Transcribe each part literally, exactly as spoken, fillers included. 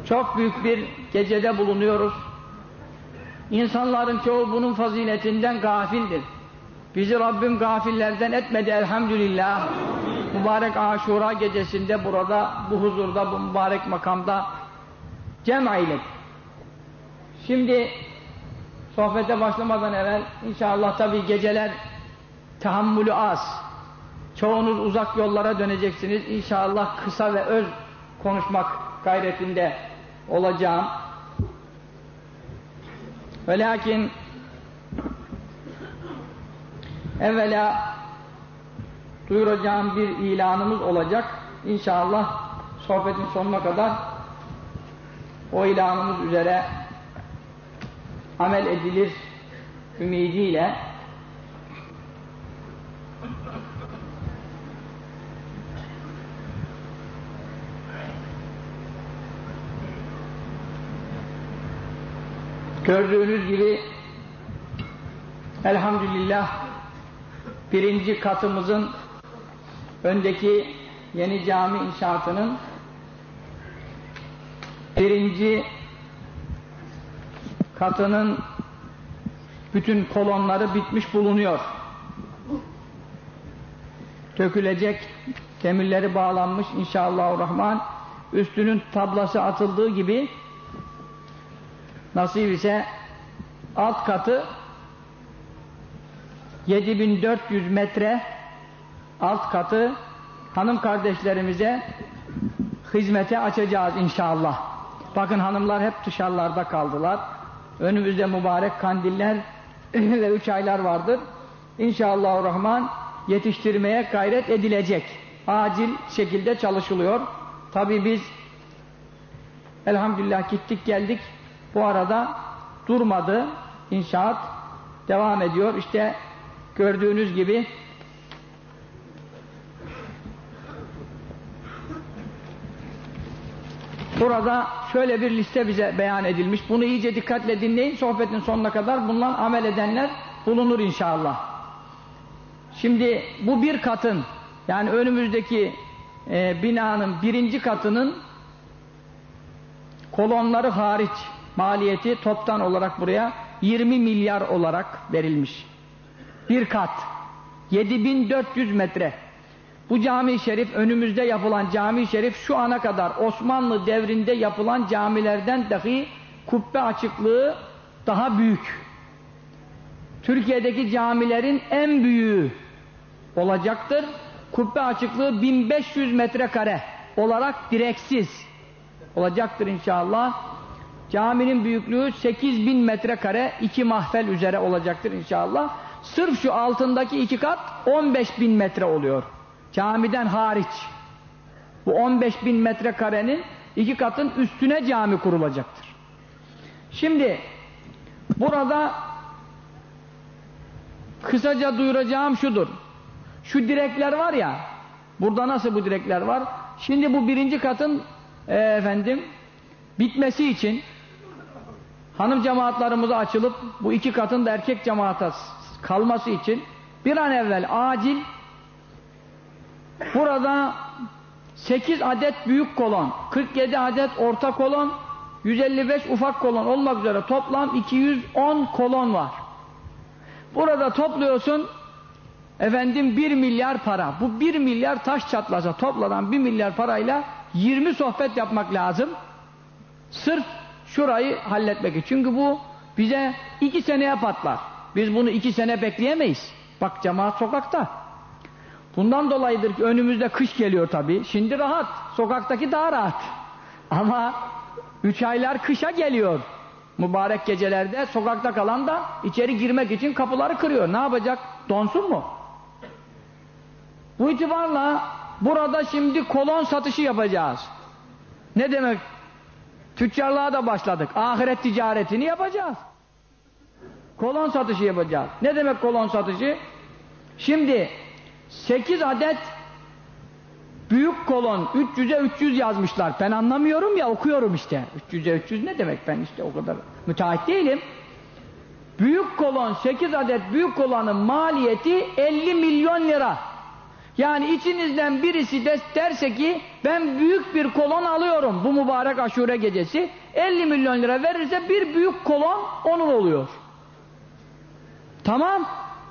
Çok büyük bir gecede bulunuyoruz. İnsanların çoğu bunun faziletinden gafildir. Bizi Rabbim gafillerden etmedi elhamdülillah. Mübarek Aşura gecesinde burada, bu huzurda, bu mübarek makamda cem eyledi. Şimdi sohbete başlamadan evvel inşallah tabii geceler tahammülü az. Çoğunuz uzak yollara döneceksiniz. İnşallah kısa ve öz konuşmak gayretinde olacağım. Ve lakin evvela duyuracağım bir ilanımız olacak. İnşallah sohbetin sonuna kadar o ilanımız üzere amel edilir ümidiyle gördüğünüz gibi elhamdülillah birinci katımızın öndeki yeni cami inşaatının birinci katının bütün kolonları bitmiş bulunuyor. Dökülecek demirleri bağlanmış inşallahurrahman. Üstünün tablası atıldığı gibi nasip ise alt katı yedi bin dört yüz metre alt katı hanım kardeşlerimize hizmete açacağız inşallah. Bakın hanımlar hep dışarılarda kaldılar. Önümüzde mübarek kandiller ve üç aylar vardır. İnşallahurrahman yetiştirmeye gayret edilecek. Acil şekilde çalışılıyor. Tabii biz elhamdülillah gittik geldik. Bu arada durmadı. İnşaat devam ediyor. İşte gördüğünüz gibi burada şöyle bir liste bize beyan edilmiş. Bunu iyice dikkatle dinleyin. Sohbetin sonuna kadar bundan amel edenler bulunur inşallah. Şimdi bu bir katın, yani önümüzdeki e, binanın birinci katının kolonları hariç maliyeti toptan olarak buraya yirmi milyar olarak verilmiş. Bir kat. yedi bin dört yüz metre. Bu cami-i şerif, önümüzde yapılan cami-i şerif şu ana kadar Osmanlı devrinde yapılan camilerden dahi kubbe açıklığı daha büyük. Türkiye'deki camilerin en büyüğü olacaktır. Kubbe açıklığı bin beş yüz metrekare olarak direksiz olacaktır inşallah. Caminin büyüklüğü sekiz bin metrekare, iki mahfel üzere olacaktır inşallah. Sırf şu altındaki iki kat on beş bin metre oluyor. Camiden hariç. Bu on beş bin metrekarenin iki katın üstüne cami kurulacaktır. Şimdi burada kısaca duyuracağım şudur. Şu direkler var ya, burada nasıl bu direkler var? Şimdi bu birinci katın e, efendim bitmesi için hanım cemaatlarımıza açılıp bu iki katın da erkek cemaata kalması için bir an evvel acil burada sekiz adet büyük kolon, kırk yedi adet orta kolon, yüz elli beş ufak kolon olmak üzere toplam iki yüz on kolon var. Burada topluyorsun efendim bir milyar para. Bu bir milyar taş çatlasa topladan bir milyar parayla yirmi sohbet yapmak lazım. Sırf şurayı halletmek için. Çünkü bu bize iki seneye patlar. Biz bunu iki sene bekleyemeyiz. Bak cemaat sokakta. Bundan dolayıdır ki önümüzde kış geliyor tabii. Şimdi rahat. Sokaktaki daha rahat. Ama üç aylar kışa geliyor. Mübarek gecelerde sokakta kalan da içeri girmek için kapıları kırıyor. Ne yapacak? Donsun mu? Bu itibarla burada şimdi kolon satışı yapacağız. Ne demek? Tüccarlığa da başladık. Ahiret ticaretini yapacağız. Kolon satışı yapacağız. Ne demek kolon satışı? Şimdi sekiz adet büyük kolon, üç yüze üç yüz yazmışlar. Ben anlamıyorum ya, okuyorum işte. üç yüze üç yüz ne demek, ben işte o kadar müteahhit değilim. Büyük kolon, sekiz adet büyük kolonun maliyeti elli milyon lira. Yani içinizden birisi de derse ki ben büyük bir kolon alıyorum bu mübarek Aşure gecesi, elli milyon lira verirse bir büyük kolon onun oluyor. Tamam.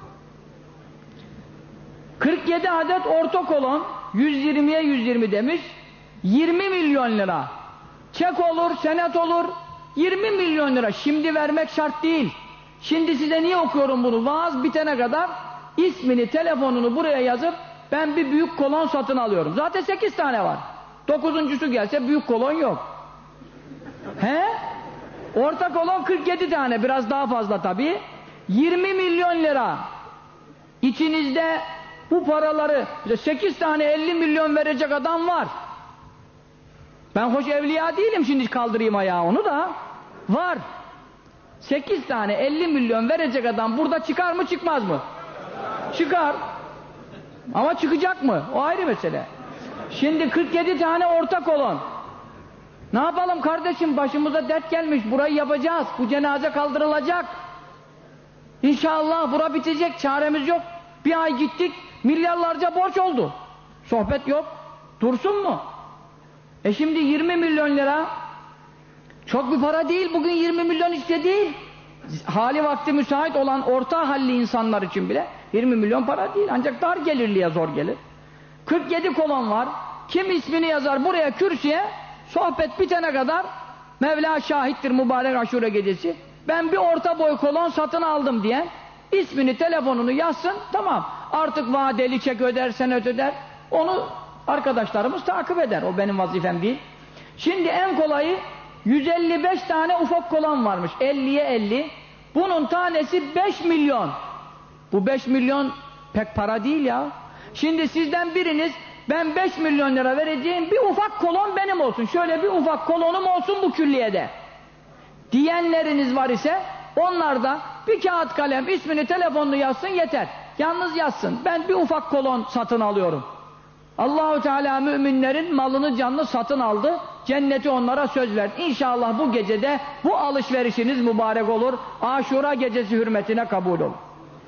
kırk yedi adet orta kolon, yüz yirmiye yüz yirmi demiş, yirmi milyon lira. Çek olur, senet olur, yirmi milyon lira. Şimdi vermek şart değil. Şimdi size niye okuyorum bunu? Vaaz bitene kadar ismini, telefonunu buraya yazıp ben bir büyük kolon satın alıyorum. Zaten sekiz tane var. Dokuzuncusu gelse büyük kolon yok. He? Orta kolon kırk yedi tane, biraz daha fazla tabii. yirmi milyon lira. İçinizde bu paraları sekiz tane elli milyon verecek adam var. Ben hoş evliya değilim şimdi kaldırayım ayağı onu da. Var. sekiz tane elli milyon verecek adam burada çıkar mı çıkmaz mı? Çıkar. Ama çıkacak mı? O ayrı mesele. Şimdi kırk yedi tane orta kolon. Ne yapalım kardeşim, başımıza dert gelmiş, burayı yapacağız. Bu cenaze kaldırılacak. İnşallah bura bitecek, çaremiz yok. Bir ay gittik, milyarlarca borç oldu. Sohbet yok. Dursun mu? E şimdi yirmi milyon lira çok bir para değil, bugün yirmi milyon işte değil. Hali vakti müsait olan orta halli insanlar için bile yirmi milyon para değil, ancak dar gelirliye zor gelir. kırk yedi kolon var, kim ismini yazar buraya kürsüye, sohbet bitene kadar Mevla şahittir mübarek Aşure gecesi, ben bir orta boy kolon satın aldım diyen ismini, telefonunu yazsın, tamam, artık vadeli çek öder, senet öder, onu arkadaşlarımız takip eder, o benim vazifem değil. Şimdi en kolayı yüz elli beş tane ufak kolon varmış, elliye elli, bunun tanesi beş milyon. Bu beş milyon pek para değil ya. Şimdi sizden biriniz ben beş milyon lira vereceğim, bir ufak kolon benim olsun, şöyle bir ufak kolonum olsun bu külliyede diyenleriniz var ise onlar da bir kağıt kalem ismini, telefonunu yazsın yeter. Yalnız yazsın, ben bir ufak kolon satın alıyorum. Allahu Teala müminlerin malını canını satın aldı, cenneti onlara söz verdi. İnşallah bu gecede bu alışverişiniz mübarek olur, Aşura gecesi hürmetine kabul olur.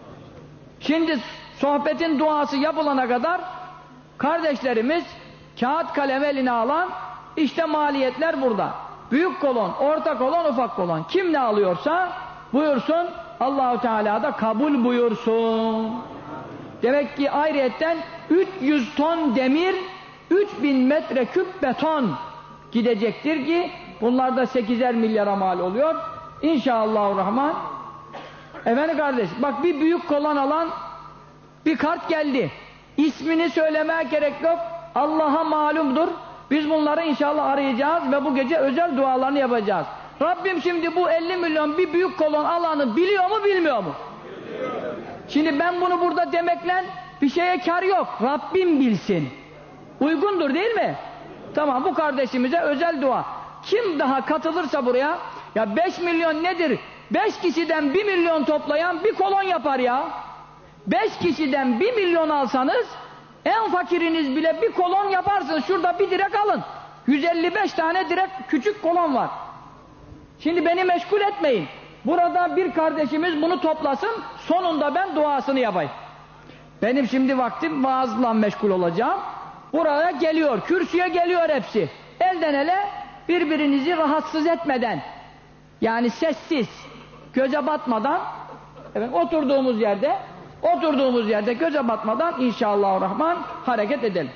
Şimdi sohbetin duası yapılana kadar kardeşlerimiz kağıt kalem eline alan, işte maliyetler burada. Büyük kolon, orta kolon, ufak kolon. Kim ne alıyorsa buyursun, Allahu Teala da kabul buyursun. Demek ki ayrıyetten üç yüz ton demir, üç bin metreküp beton gidecektir ki bunlar da sekizer milyara mal oluyor. İnşallahurrahman. Efendim kardeş, bak bir büyük kolon alan bir kart geldi. İsmini söylemeye gerek yok. Allah'a malumdur. Biz bunları inşallah arayacağız ve bu gece özel dualarını yapacağız. Rabbim şimdi bu elli milyon bir büyük kolon alanı biliyor mu bilmiyor mu? Biliyor. Şimdi ben bunu burada demekle bir şeye kar yok. Rabbim bilsin. Uygundur değil mi? Tamam, bu kardeşimize özel dua. Kim daha katılırsa buraya, ya beş milyon nedir? beş kişiden bir milyon toplayan bir kolon yapar ya. beş kişiden bir milyon alsanız en fakiriniz bile bir kolon yaparsınız. Şurada bir direk alın. yüz elli beş tane direk küçük kolon var. Şimdi beni meşgul etmeyin. Burada bir kardeşimiz bunu toplasın, sonunda ben duasını yapayım. Benim şimdi vaktim vaazla meşgul olacağım. Buraya geliyor, kürsüye geliyor hepsi. Elden ele birbirinizi rahatsız etmeden, yani sessiz, göze batmadan, evet, oturduğumuz yerde oturduğumuz yerde göze batmadan inşallahurrahman hareket edelim.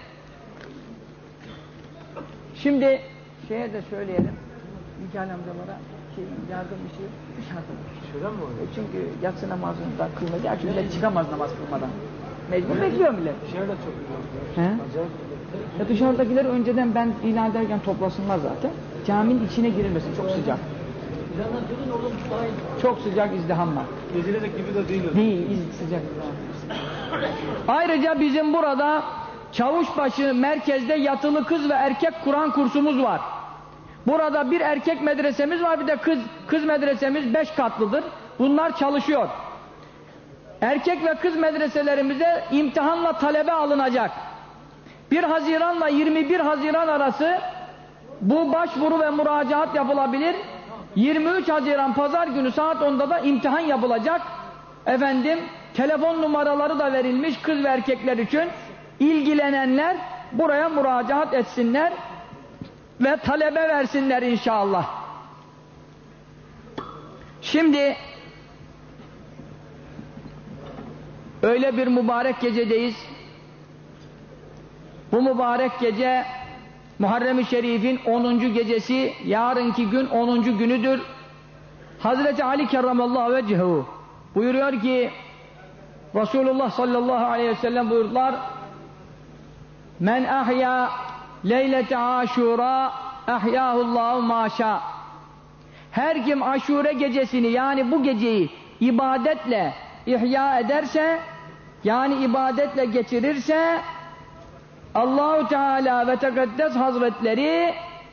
Şimdi şeye de söyleyelim, Mikail amcalara şey, yardım bir şey dışarıda. Şurada mı oluyor? Çünkü yatsı namazından kılmayacak, millet çıkamaz namaz kılmadan. Mecbur bekliyor millet. Dışarıda çok güzel. Ya dışarıdakiler önceden ben ilan ederken toplasınlar zaten. Caminin içine girilmesin, çok sıcak. Çok sıcak, izdiham var. Gezilecek gibi de değil. Değil, sıcak. Ayrıca bizim burada Çavuşbaşı merkezde yatılı kız ve erkek Kur'an kursumuz var. Burada bir erkek medresemiz var, bir de kız kız medresemiz beş katlıdır. Bunlar çalışıyor. Erkek ve kız medreselerimize imtihanla talebe alınacak. bir Haziran'la yirmi bir Haziran arası bu başvuru ve müracaat yapılabilir. yirmi üç Haziran Pazar günü saat onda da imtihan yapılacak. Efendim, telefon numaraları da verilmiş kız ve erkekler için. ilgilenenler buraya müracaat etsinler ve talebe versinler inşallah. Şimdi öyle bir mübarek gecedeyiz. Bu mübarek gece Muharrem-i Şerif'in onuncu gecesi, yarınki gün onuncu günüdür. Hazreti Ali kerramallahu vecehu buyuruyor ki, Resulullah sallallahu aleyhi ve sellem buyurdular, men ahya leylete aşura ahyahullahu maşa. Her kim aşure gecesini, yani bu geceyi ibadetle ihya ederse, yani ibadetle geçirirse, Allah-u Teala ve Tekaddes Hazretleri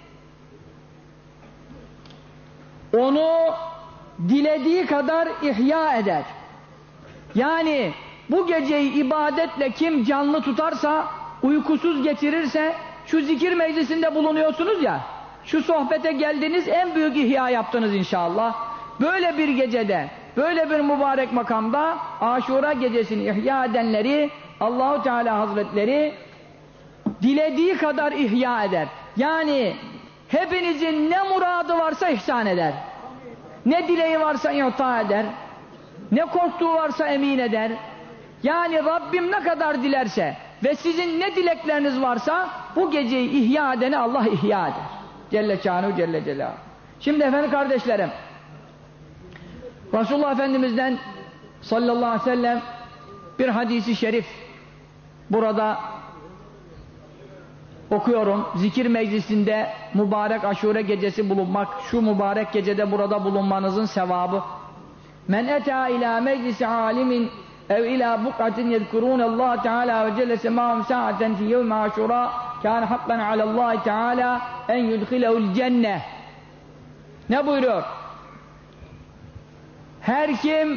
onu dilediği kadar ihya eder. Yani bu geceyi ibadetle kim canlı tutarsa, uykusuz geçirirse, şu zikir meclisinde bulunuyorsunuz ya, şu sohbete geldiniz, en büyük ihya yaptınız inşallah. Böyle bir gecede, böyle bir mübarek makamda Aşura gecesini ihya edenleri Allah-u Teala Hazretleri dilediği kadar ihya eder. Yani hepinizin ne muradı varsa ihsan eder. Ne dileği varsa ihta eder. Ne korktuğu varsa emin eder. Yani Rabbim ne kadar dilerse ve sizin ne dilekleriniz varsa bu geceyi ihya edeni Allah ihya eder. Celle Şanuhu Celle Celaluhu. Şimdi efendim kardeşlerim, Resulullah Efendimiz'den sallallahu aleyhi ve sellem bir hadisi şerif burada okuyorum. Zikir meclisinde mübarek aşure gecesi bulunmak, şu mübarek gecede burada bulunmanızın sevabı. Men eta ila meclisi alimin ev ila buk'atin yezkurûnallâhe Teâlâ ve celle semâhum sa'aten fî yevmi aşurâ kâne hakkan alallâhi Teâlâ en yudhilehul cenneh. Ne buyuruyor? Her kim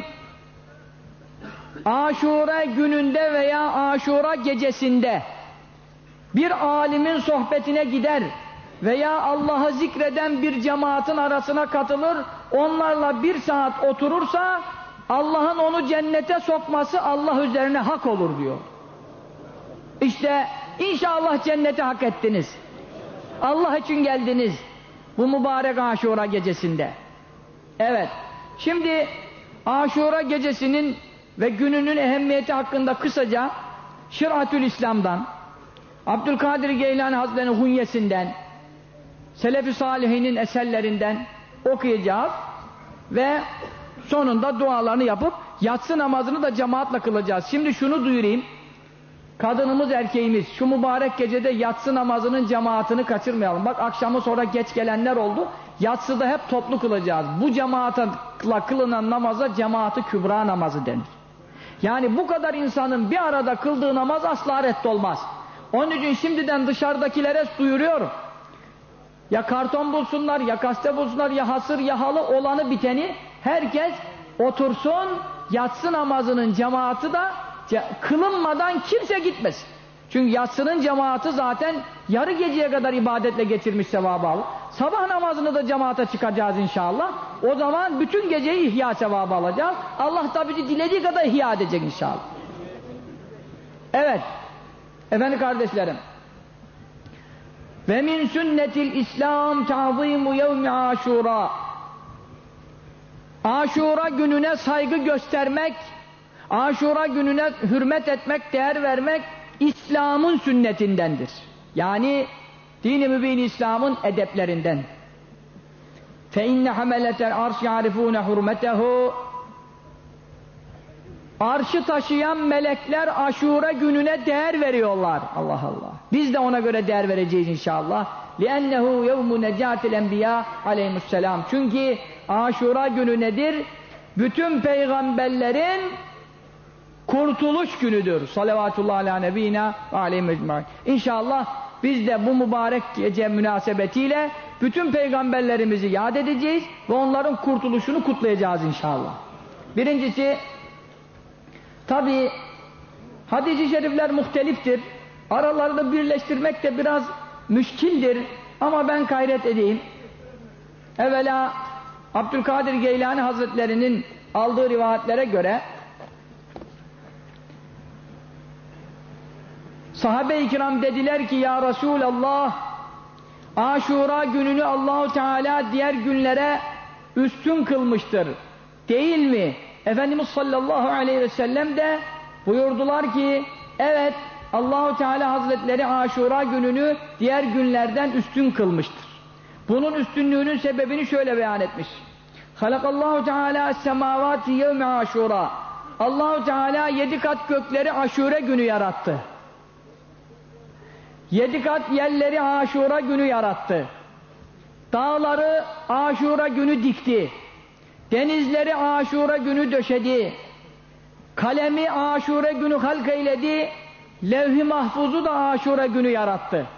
Aşura gününde veya Aşura gecesinde bir alimin sohbetine gider veya Allah'ı zikreden bir cemaatin arasına katılır, onlarla bir saat oturursa Allah'ın onu cennete sokması Allah üzerine hak olur diyor. İşte inşallah cennete hak ettiniz. Allah için geldiniz bu mübarek Aşura gecesinde. Evet, şimdi Aşura gecesinin ve gününün ehemmiyeti hakkında kısaca Şiratül İslam'dan, Abdülkadir Geylani Hazretleri'nin hunyesinden, Selef-i Salihinin eserlerinden okuyacağız ve sonunda dualarını yapıp yatsı namazını da cemaatle kılacağız. Şimdi şunu duyurayım, kadınımız erkeğimiz şu mübarek gecede yatsı namazının cemaatini kaçırmayalım. Bak akşamı sonra geç gelenler oldu, yatsıda hep toplu kılacağız. Bu cemaatla kılınan namaza cemaat-ı kübra namazı denir. Yani bu kadar insanın bir arada kıldığı namaz asla reddolmaz. Onun için şimdiden dışarıdakilere duyuruyorum. Ya karton bulsunlar, ya gazete bulsunlar, ya hasır, ya halı, olanı biteni herkes otursun, yatsı namazının cemaati da kılınmadan kimse gitmesin. Çünkü yatsının cemaati zaten yarı geceye kadar ibadetle geçirmiş sevabı alır. Sabah namazını da cemaate çıkacağız inşallah. O zaman bütün geceyi ihya sevabı alacağız. Allah da bizi dilediği kadar ihya edecek inşallah. Evet. Efendim kardeşlerim. Ve min sünnetil İslam ta'zimu yevmi Aşura. Aşura gününe saygı göstermek, Aşura gününe hürmet etmek, değer vermek İslam'ın sünnetindendir. Yani din-i mübin İslam'ın edeplerinden. Fe inne hameletel arş ya'rifûne hurmetehu. Arşı taşıyan melekler Aşura gününe değer veriyorlar. Allah Allah. Biz de ona göre değer vereceğiz inşallah. لِأَنَّهُ يَوْمُ نَجَاتِ الْاَنْبِيَا aleyhisselam. Çünkü Aşura günü nedir? Bütün peygamberlerin kurtuluş günüdür. Salavatullah ala nebina ve aleyhi ecmaîn. İnşallah biz de bu mübarek gece münasebetiyle bütün peygamberlerimizi yad edeceğiz ve onların kurtuluşunu kutlayacağız inşallah. Birincisi, tabi hadis-i şerifler muhteliftir. Aralarını birleştirmek de biraz müşkildir. Ama ben gayret edeyim. Evvela Abdülkadir Geylani Hazretleri'nin aldığı rivayetlere göre Sahabe-i kiram dediler ki ya Resulallah, Aşura gününü Allahu Teala diğer günlere üstün kılmıştır. Değil mi? Efendimiz sallallahu aleyhi ve sellem de buyurdular ki evet, Allahu Teala Hazretleri Aşura gününü diğer günlerden üstün kılmıştır. Bunun üstünlüğünün sebebini şöyle beyan etmiş. Halakallahu Teala semavati yevme Aşura. Allahu Teala yedi kat gökleri Aşure günü yarattı. Yedi kat yerleri Aşura günü yarattı. Dağları Aşura günü dikti. Denizleri Aşura günü döşedi. Kalemi Aşura günü halk eyledi. Levh-i mahfuzu da Aşura günü yarattı.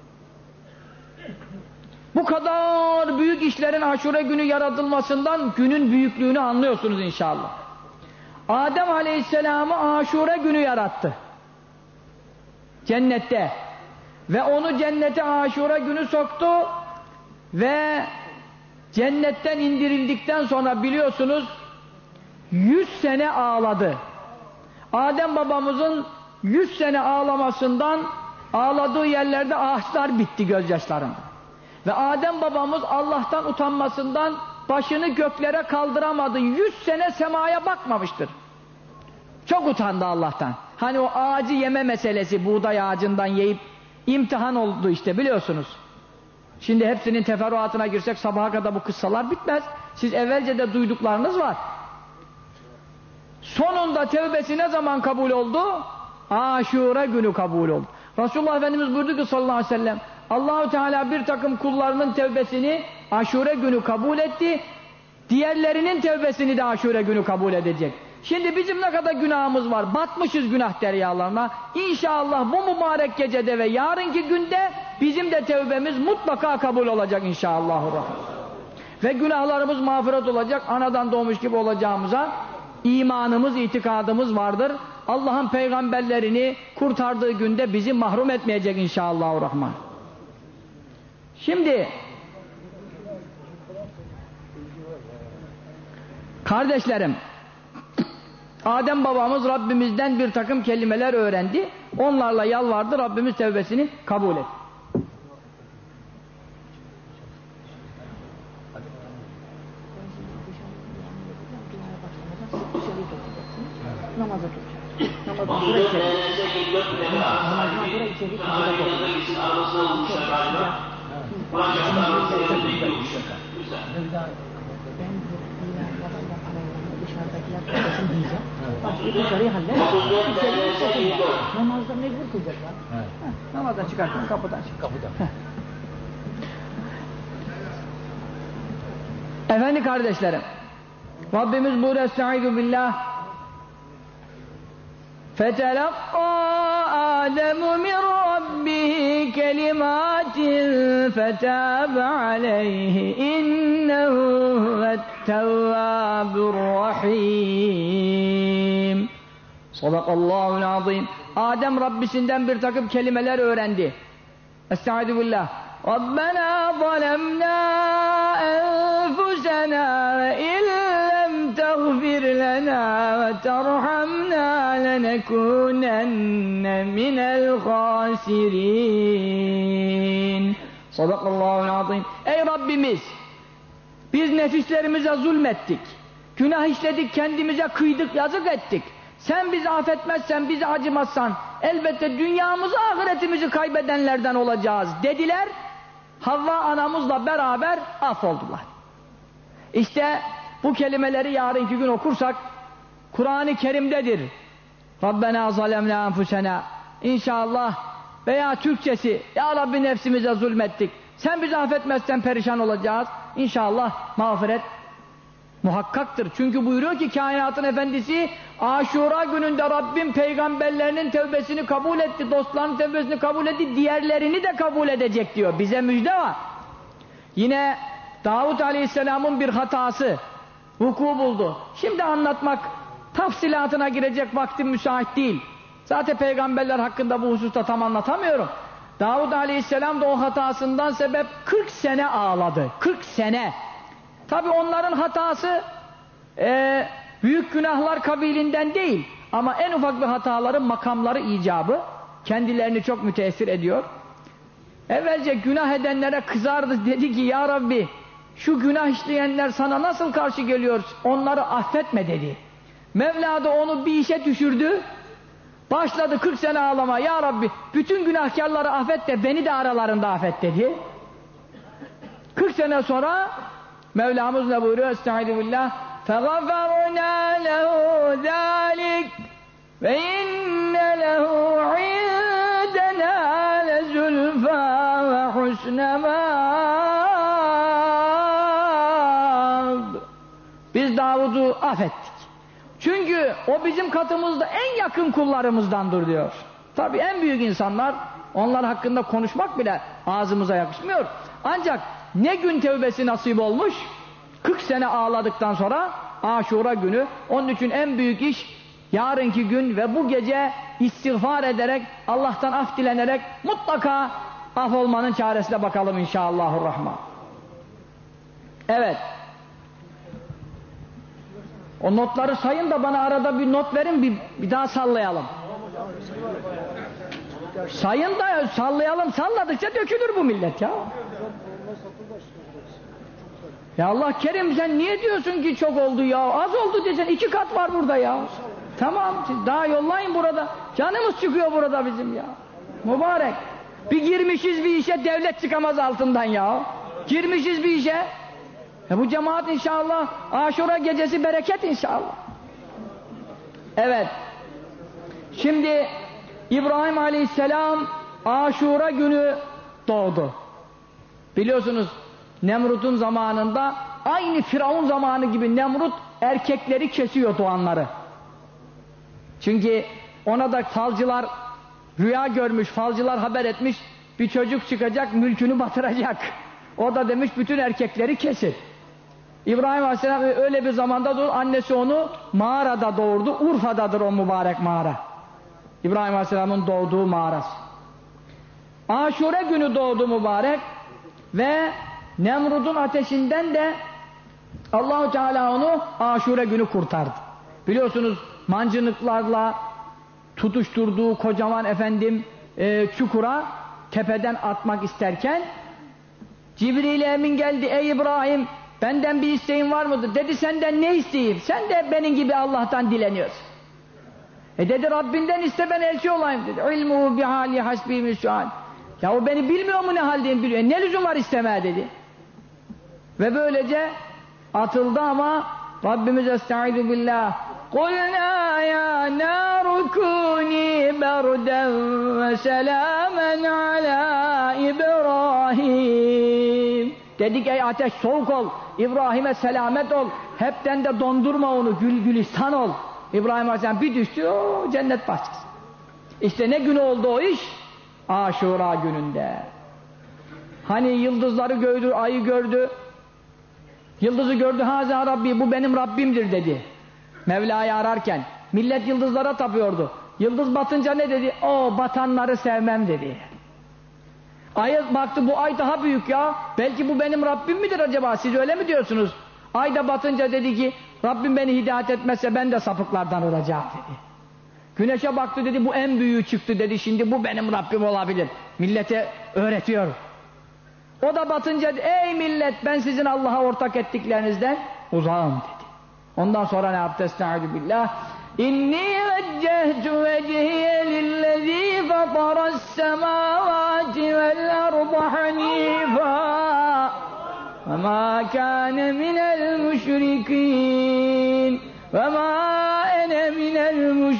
Bu kadar büyük işlerin Aşura günü yaratılmasından günün büyüklüğünü anlıyorsunuz inşallah. Adem Aleyhisselam'ı Aşura günü yarattı. Cennette. Ve onu cennete Aşura günü soktu ve cennetten indirildikten sonra biliyorsunuz yüz sene ağladı. Adem babamızın yüz sene ağlamasından ağladığı yerlerde ağaçlar bitti gözyaşlarında. Ve Adem babamız Allah'tan utanmasından başını göklere kaldıramadı. Yüz sene semaya bakmamıştır. Çok utandı Allah'tan. Hani o ağacı yeme meselesi, buğday ağacından yiyip imtihan oldu işte, biliyorsunuz. Şimdi hepsinin teferruatına girsek sabaha kadar bu kıssalar bitmez. Siz evvelce de duyduklarınız var. Sonunda tevbesi ne zaman kabul oldu? Aşura günü kabul oldu. Resulullah Efendimiz buyurdu ki sallallahu aleyhi ve sellem, Allah-u Teala bir takım kullarının tevbesini Aşure günü kabul etti, diğerlerinin tevbesini de Aşure günü kabul edecek. Şimdi bizim ne kadar günahımız var, batmışız günah deryalarına. İnşallah bu mübarek gecede ve yarınki günde bizim de tevbemiz mutlaka kabul olacak inşallah. Ve günahlarımız mağfiret olacak, anadan doğmuş gibi olacağımıza imanımız, itikadımız vardır. Allah'ın peygamberlerini kurtardığı günde bizi mahrum etmeyecek inşallahurrahman. Şimdi kardeşlerim, Adem babamız Rabbimizden bir takım kelimeler öğrendi. Onlarla yalvardı, Rabbimiz tevbesini kabul etti. Namaza duracağız. Namaza duracağız. Namazdan sonra içeri ben dışarıdakiler kardeşim diyeceğim. Başka dışarıyı hallet. İçeriye sokacak. Namazda mecbur kılacaklar. Namazdan çıkarken kapıdan çık. Kapıdan. Efendi kardeşlerim, Rabbimiz buyuruyor Estaizu billah, فَتَلَقَّى آدَمُ مِنْ رَبِّهِ كَلِمَاتٍ فَتَابَ عَلَيْهِ إِنَّهُ هُوَ التَّوَّابُ الرَّحِيمُ. Sadakallahu azim. Adem Rabbisinden bir takım kelimeler öğrendi. Estaizu billah. رَبَّنَا ظَلَمْنَا أَنفُسَنَا وَإِنْ لَمْ تَغْفِرْ لَنَا وَتَرْحَمْنَا لَنَكُونَنَّ مِنَ الْخَاسِرِينَ. Sadakallahu azim. Ey Rabbimiz! Biz nefislerimize zulmettik. Günah işledik, kendimize kıydık, yazık ettik. Sen bizi affetmezsen, bizi acımazsan elbette dünyamızı, ahiretimizi kaybedenlerden olacağız dediler. Havva anamızla beraber affoldular. İşte bu kelimeleri yarınki gün okursak Kur'an-ı Kerim'dedir. Rabbena zalemna enfusena. İnşallah veya Türkçesi, ya Rabbi nefsimize zulmettik. Sen bizi affetmezsen perişan olacağız. İnşallah mağfiret muhakkaktır. Çünkü buyuruyor ki kainatın efendisi, Aşura gününde Rabbim peygamberlerinin tevbesini kabul etti, dostlarının tevbesini kabul etti, diğerlerini de kabul edecek diyor. Bize müjde var. Yine Davud Aleyhisselam'ın bir hatası vuku buldu. Şimdi anlatmak, tafsilatına girecek vaktim müsait değil. Zaten peygamberler hakkında bu hususta tam anlatamıyorum. Davud Aleyhisselam da o hatasından sebep kırk sene ağladı. kırk sene. Tabi onların hatası e, büyük günahlar kabilinden değil. Ama en ufak bir hataların makamları icabı kendilerini çok müteessir ediyor. Evvelce günah edenlere kızardı, dedi ki ya Rabbi şu günah işleyenler sana nasıl karşı geliyor, onları affetme dedi. Mevla da onu bir işe düşürdü, başladı kırk sene ağlama, ya Rabbi bütün günahkarları affet de beni de aralarında affet dedi. kırk sene sonra Mevlamız ne buyuruyor? Estaizu billah. فَغَفَرْنَا لَهُ ذَٰلِكَ وَاِنَّ لَهُ عِنْدَنَا لَزُلْفَى وَحُسْنَ مَابٍ. Biz Davud'u affettik. Çünkü o bizim katımızda en yakın kullarımızdandır diyor. Tabi en büyük insanlar, onlar hakkında konuşmak bile ağzımıza yakışmıyor. Ancak ne gün tevbesi nasip olmuş? kırk sene ağladıktan sonra Aşura günü. Onun için en büyük iş yarınki gün ve bu gece istiğfar ederek, Allah'tan af dilenerek mutlaka af olmanın çaresine bakalım inşallahurrahman. Evet. O notları sayın da bana arada bir not verin, bir, bir daha sallayalım. Sayın da sallayalım, salladıkça dökülür bu millet ya. Ya Allah Kerim, sen niye diyorsun ki çok oldu ya? Az oldu desen, iki kat var burada ya. Tamam, siz daha yollayın burada. Canımız çıkıyor burada bizim ya. Mübarek. Bir girmişiz bir işe, devlet çıkamaz altından ya. Girmişiz bir işe. E bu cemaat inşallah, Aşura gecesi bereket inşallah. Evet. Şimdi İbrahim Aleyhisselam Aşura günü doğdu. Biliyorsunuz Nemrut'un zamanında aynı Firavun zamanı gibi Nemrut erkekleri kesiyor doğanları. Çünkü ona da falcılar rüya görmüş, falcılar haber etmiş, bir çocuk çıkacak, mülkünü batıracak. O da demiş bütün erkekleri kesin. İbrahim Aleyhisselam öyle bir zamanda doğdu, annesi onu mağarada doğurdu. Urfa'dadır o mübarek mağara. İbrahim Aleyhisselam'ın doğduğu mağarası. Aşure günü doğdu mübarek ve Nemrud'un ateşinden de Allah-u Teala onu Aşure günü kurtardı. Biliyorsunuz mancınıklarla tutuşturduğu kocaman efendim e, çukura tepeden atmak isterken Cibril Emin geldi, ey İbrahim benden bir isteğin var mıdır? Dedi senden ne isteyeyim? Sen de benim gibi Allah'tan dileniyorsun. E dedi Rabbinden iste ben elçi olayım dedi. İlmuhu bihali hasbi müsual. Ya o beni bilmiyor mu ne haldeyim biliyor. E, ne lüzum var istemeye dedi. Ve böylece atıldı ama Rabbimiz estaizu billah. Kulna ya naru kuni berden ve selamen ala İbrahim. Dedik ey ateş soğuk ol, İbrahim'e selamet ol, hepten de dondurma onu, gül gülistan ol. İbrahim Aleyhisselam bir düştü, o cennet bahçesi. İşte ne günü oldu o iş? Aşura gününde. Hani yıldızları gördü, ayı gördü, yıldızı gördü, haza Rabbi, bu benim Rabbimdir dedi. Mevla'yı ararken, millet yıldızlara tapıyordu. Yıldız batınca ne dedi? O batanları sevmem dedi. Ay'a baktı, bu ay daha büyük ya, belki bu benim Rabbim midir acaba, siz öyle mi diyorsunuz? Ay da batınca dedi ki, Rabbim beni hidayet etmezse ben de sapıklardan olacağım dedi. Güneşe baktı dedi, bu en büyüğü çıktı dedi, şimdi bu benim Rabbim olabilir. Millete öğretiyor. O da batınca, ey millet ben sizin Allah'a ortak ettiklerinizden uzağım dedi. Ondan sonra ne yaptı? Estaizu billah. İnni veccehtu vecihiye lillezî fataras semâvâti vel arda hanîfâ ve mâ kâne minel müşrikîn ve mâ ene minel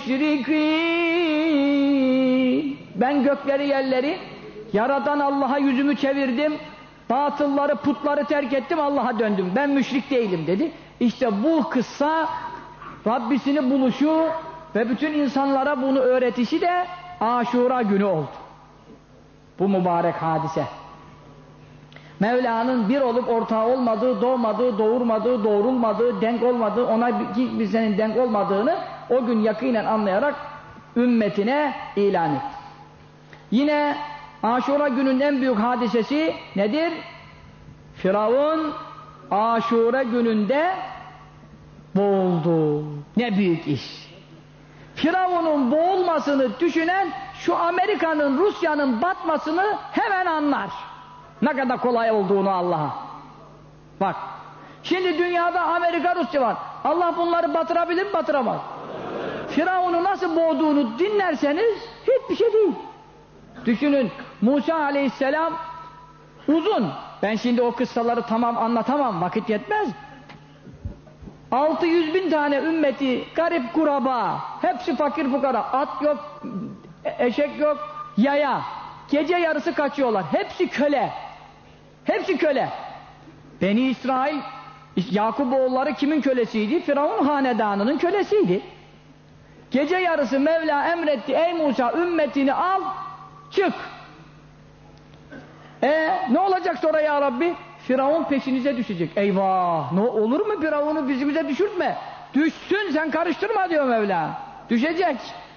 müşrikîn. Ben gökleri yerleri yaratan Allah'a yüzümü çevirdim, batılları putları terk ettim, Allah'a döndüm, ben müşrik değilim dedi. İşte bu kıssa Rabbisini buluşu ve bütün insanlara bunu öğretişi de Aşura günü oldu. Bu mübarek hadise. Mevla'nın bir olup ortağı olmadığı, doğmadığı, doğurmadığı, doğrulmadığı, denk olmadığı, ona kimsenin denk olmadığını o gün yakinen anlayarak ümmetine ilan etti. Yine Aşura günün en büyük hadisesi nedir? Firavun Aşura gününde boğuldu. Ne büyük iş. Firavun'un boğulmasını düşünen şu Amerika'nın, Rusya'nın batmasını hemen anlar. Ne kadar kolay olduğunu Allah'a. Bak, şimdi dünyada Amerika, Rusya var. Allah bunları batırabilir mi? Batıramaz. Firavun'u nasıl boğduğunu dinlerseniz hiçbir şey değil. Düşünün, Musa aleyhisselam uzun. Ben şimdi o kıssaları tamam anlatamam, vakit yetmez. altı yüz bin tane ümmeti, garip kuraba, hepsi fakir fukara, at yok, eşek yok, yaya. Gece yarısı kaçıyorlar, hepsi köle. Hepsi köle. Beni İsrail, Yakup oğulları kimin kölesiydi? Firavun hanedanının kölesiydi. Gece yarısı Mevla emretti, ey Musa ümmetini al, çık. E ne olacak sonra ya Rabbi? Firavun peşinize düşecek. Eyvah! Ne olur mu Firavun'u bizimize düşürtme? Düşsün, sen karıştırma diyor Mevla. Düşecek.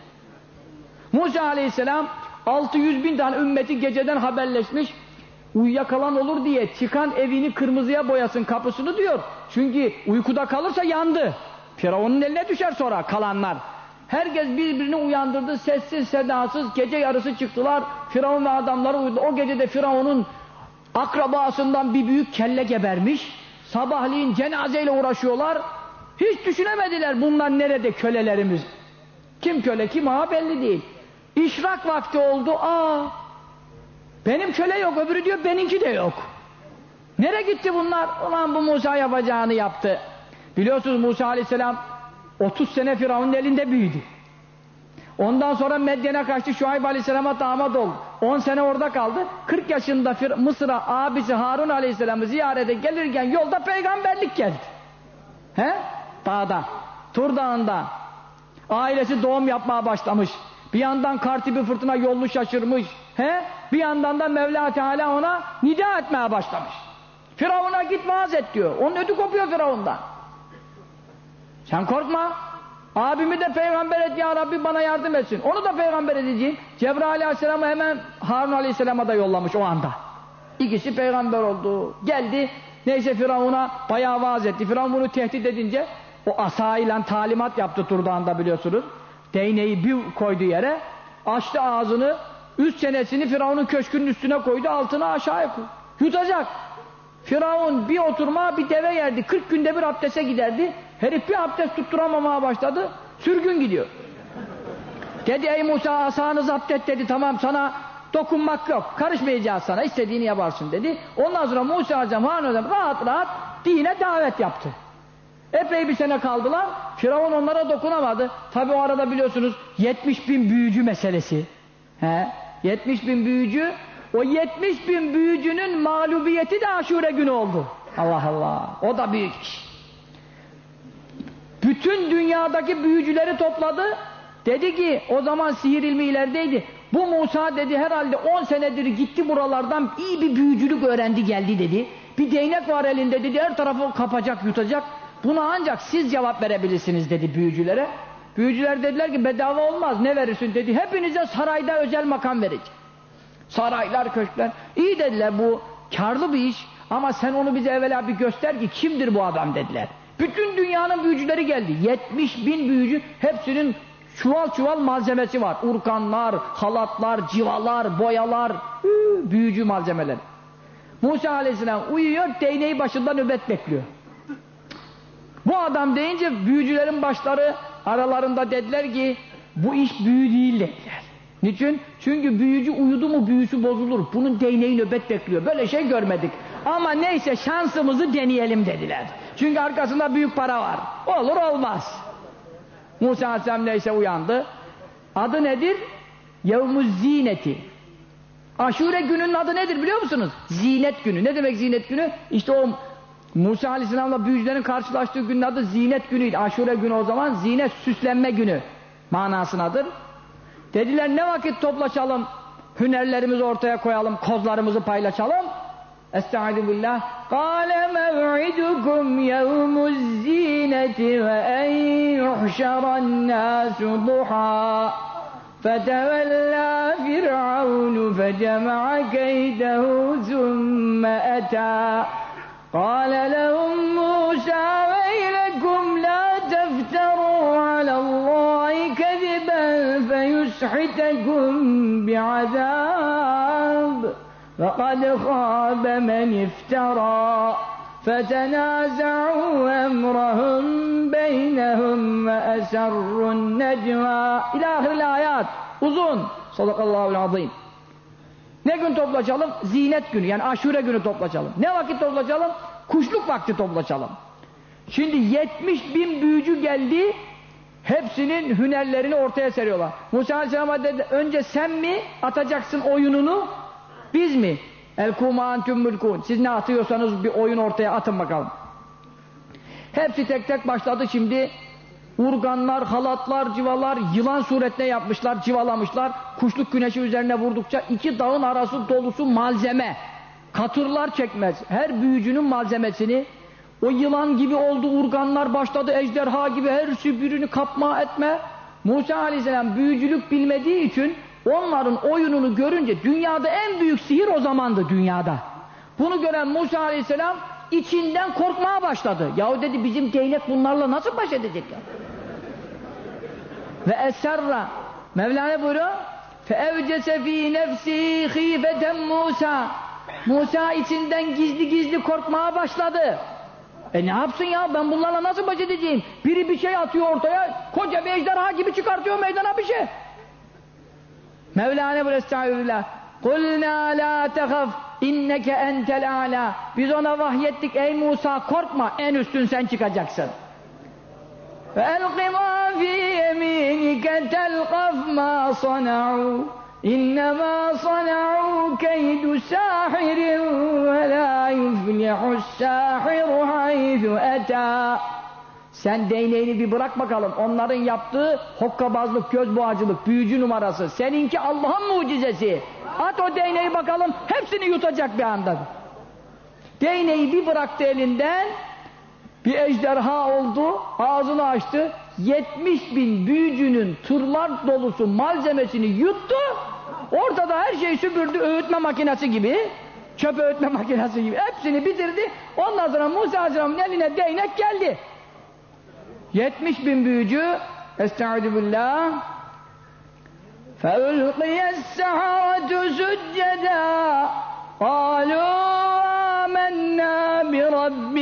Musa aleyhisselam altı yüz bin tane ümmeti geceden haberleşmiş. Uyuyakalan olur diye çıkan evini kırmızıya boyasın kapısını diyor. Çünkü uykuda kalırsa yandı. Firavun'un eline düşer sonra kalanlar. Herkes birbirini uyandırdı, sessiz sedasız gece yarısı çıktılar. Firavun ve adamları uyudu. O gecede Firavun'un akrabasından bir büyük kelle gebermiş. Sabahleyin cenazeyle uğraşıyorlar. Hiç düşünemediler bunlar nerede kölelerimiz. Kim köle kim ağa belli değil. İşrak vakti oldu. Aa, benim köle yok, öbürü diyor benimki de yok. Nereye gitti bunlar? Ulan bu Musa yapacağını yaptı. Biliyorsunuz Musa aleyhisselam otuz sene Firavun'un elinde büyüdü. Ondan sonra Medyen'e kaçtı, Şuayb aleyhisselama damat oldu. on sene orada kaldı. kırk yaşında Mısır'a abisi Harun aleyhisselamı ziyarete gelirken yolda peygamberlik geldi. He? Dağda, Tur Dağı'nda. Ailesi doğum yapmaya başlamış. Bir yandan kartibi fırtına yolunu şaşırmış. He? Bir yandan da Mevla Teala ona nida etmeye başlamış. Firavun'a git vaaz et diyor. Onun ödü kopuyor Firavun'dan. Sen korkma. Abimi de peygamber et ya Rabbi bana yardım etsin. Onu da peygamber edeceğim. Cebrail aleyhisselamı hemen Harun aleyhisselama da yollamış o anda. İkisi peygamber oldu. Geldi. Neyse Firavun'a bayağı vaaz etti. Firavun bunu tehdit edince o asayla talimat yaptı Tur Dağı'nda biliyorsunuz. Değneği bir koydu yere. Açtı ağzını. Üst çenesini Firavun'un köşkünün üstüne koydu. Altını aşağıya koydu. Yutacak. Firavun bir oturma bir deve yerdi. kırk günde bir abdeste giderdi. Herif bir abdest tutturamamaya başladı. Sürgün gidiyor. Dedi ey Musa asanı zapt et dedi. Tamam sana dokunmak yok. Karışmayacağız sana. İstediğini yaparsın dedi. Ondan sonra Musa Aleyhisselam rahat rahat dine davet yaptı. Epey bir sene kaldılar. Firavun onlara dokunamadı. Tabi o arada biliyorsunuz yetmiş bin büyücü meselesi. He? yetmiş bin büyücü. O yetmiş bin büyücünün mağlubiyeti de Aşure günü oldu. Allah Allah. O da büyük iş. Bütün dünyadaki büyücüleri topladı. Dedi ki o zaman sihir ilmi ilerideydi. Bu Musa dedi herhalde on senedir gitti buralardan iyi bir büyücülük öğrendi geldi dedi. Bir değnek var elinde dedi her tarafı kapacak yutacak. Buna ancak siz cevap verebilirsiniz dedi büyücülere. Büyücüler dediler ki bedava olmaz ne verirsin dedi. Hepinize sarayda özel makam verecek. Saraylar, köşkler. İyi dediler bu karlı bir iş ama sen onu bize evvela bir göster ki kimdir bu adam dediler. Bütün dünyanın büyücüleri geldi. yetmiş bin büyücü hepsinin çuval çuval malzemesi var. Urkanlar, halatlar, civalar, boyalar, büyücü malzemeler. Musa Aleyhisselam uyuyor, değneği başında nöbet bekliyor. Bu adam deyince büyücülerin başları aralarında dediler ki bu iş büyü değil dediler. Niçin? Çünkü büyücü uyudu mu büyüsü bozulur. Bunun değneği nöbet bekliyor. Böyle şey görmedik. Ama neyse şansımızı deneyelim dediler. Çünkü arkasında büyük para var. Olur olmaz. Musa Aleyhisselam neyse uyandı. Adı nedir? Yevmuz zineti. Aşure gününün adı nedir biliyor musunuz? Zinet günü. Ne demek zinet günü? İşte o Musa Aleyhisselam'la büyücülerin karşılaştığı günün adı zinet günüydü. Aşure günü o zaman zinet süslenme günü manasınadır. Dediler ne vakit toplaşalım, hünerlerimizi ortaya koyalım, kozlarımızı paylaşalım. Estaizu billah. Kâle mev'idukum yevmuz zineti ve en yuhşaran nâsu duhâ. Fetevellâ fir'avnu fecema'a keydehu thumme etâ. Kâle lehum Musâ veylekum lâ tefterû alallâhi keziben feyus يسحتكم بعذاب فقد خاب من افترى فتنازعوا أمرهم بينهم وأسروا النجوى إلى آخر الآيات. Uzun. Sadakallahul azim. Ne gün toplaşalım? Zinet günü, yani Aşure günü toplaşalım. Ne vakit toplaşalım? Kuşluk vakti toplaşalım. Şimdi yetmiş bin büyücü geldi, hepsinin hünerlerini ortaya seriyorlar. Musa Aleyhisselam'a dedi, önce sen mi atacaksın oyununu, biz mi? El-kum antum mulkun. Siz ne atıyorsanız bir oyun ortaya atın bakalım. Hepsi tek tek başladı şimdi. Urganlar, halatlar, civalar, yılan suretine yapmışlar, civalamışlar. Kuşluk güneşi üzerine vurdukça iki dağın arası dolusu malzeme. Katırlar çekmez. Her büyücünün malzemesini, o yılan gibi oldu, urganlar başladı, ejderha gibi her birini kapma etme. Musa Aleyhisselam büyücülük bilmediği için onların oyununu görünce, dünyada en büyük sihir o zamandı dünyada. Bunu gören Musa Aleyhisselam içinden korkmaya başladı. Yahu dedi, bizim değnek bunlarla nasıl baş edecek ya? Ve eserra, Mevlana buyuruyor, فَاَوْجَسَ ف۪ي نَفْسِهِ خِيفَةً Musa. Musa içinden gizli gizli korkmaya başladı. E ne yapsın ya, ben bunlarla nasıl baş edeceğim? Biri bir şey atıyor ortaya, koca bir ejderha gibi çıkartıyor meydana bir şey. Mevlana buyuruyor, estağfirullah, قُلْنَا لَا تَخَفْ اِنَّكَ اَنْتَ الْعَلَى. Biz ona vahyettik, ey Musa korkma, en üstün sen çıkacaksın. فَاَلْقِ مَا فِي يَمِينِكَ تَلْقَفْ مَا صَنَعُوا اِنَّمَا صَنَعُوا كَيْدُ سَاحِرٍ وَلَا يُفْلِحُ السَّاحِرُ حَيْثُ اَتَى. Sen değneğini bir bırak bakalım. Onların yaptığı hokkabazlık, gözboğacılık, büyücü numarası. Seninki Allah'ın mucizesi. At o değneği bakalım, hepsini yutacak bir anda. Değneği bir bıraktı elinden, bir ejderha oldu, ağzını açtı, yetmiş bin büyücünün tırlar dolusu malzemesini yuttu, ortada her şeyi süpürdü, öğütme makinesi gibi, çöp öğütme makinesi gibi, hepsini bitirdi. Ondan sonra Musa Aleyhisselam'ın eline değnek geldi. yetmiş bin büyücü, estaizu billah, فَاُلْقِيَ السَّحَرَةُ سُجَّدًا قَالُوا آمَنَّا بِرَبِّ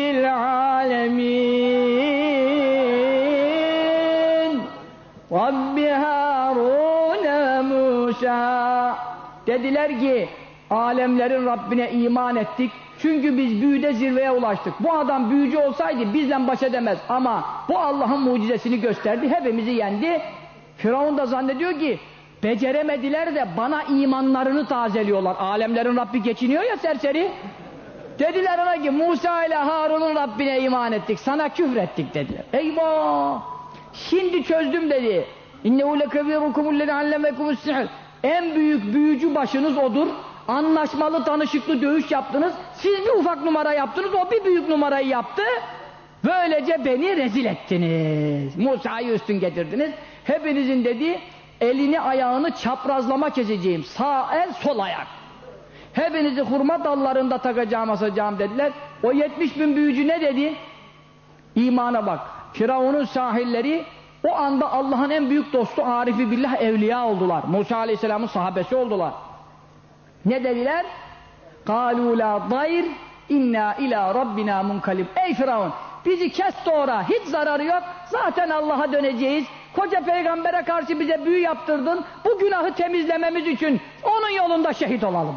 الْعَالَمِينَ رَبِّ هَارُونَ وَمُوسَى. Dediler ki, alemlerin Rabbine iman ettik, çünkü biz büyüde zirveye ulaştık. Bu adam büyücü olsaydı bizle baş edemez, ama bu Allah'ın mucizesini gösterdi, hepimizi yendi. Firavun da zannediyor ki, beceremediler de bana imanlarını tazeliyorlar. Alemlerin Rabbi geçiniyor ya serseri. Dediler ona ki, Musa ile Harun'un Rabbine iman ettik, sana küfrettik dediler. Eyvah! Şimdi çözdüm dedi. İnnehu lekebirukumul lezî allemekumus sihr. En büyük büyücü başınız odur. Anlaşmalı, tanışıklı dövüş yaptınız. Siz bir ufak numara yaptınız, o bir büyük numarayı yaptı. Böylece beni rezil ettiniz. Musa'yı üstün getirdiniz. Hepinizin dediği, elini ayağını çaprazlama keseceğim. Sağ el, sol ayak. Hepinizi hurma dallarında takacağım, asacağım dediler. O yetmiş bin büyücü ne dedi? İmana bak. Firavun'un sahilleri o anda Allah'ın en büyük dostu, arifi billah, evliya oldular. Musa Aleyhisselam'ın sahabesi oldular. Ne dediler? قَالُوا لَا ضَيْرٍ اِنَّا اِلَى رَبِّنَا مُنْقَلِبٍ. Ey Firavun! Bizi kes doğra, hiç zararı yok. Zaten Allah'a döneceğiz. Koca peygambere karşı bize büyü yaptırdın. Bu günahı temizlememiz için onun yolunda şehit olalım.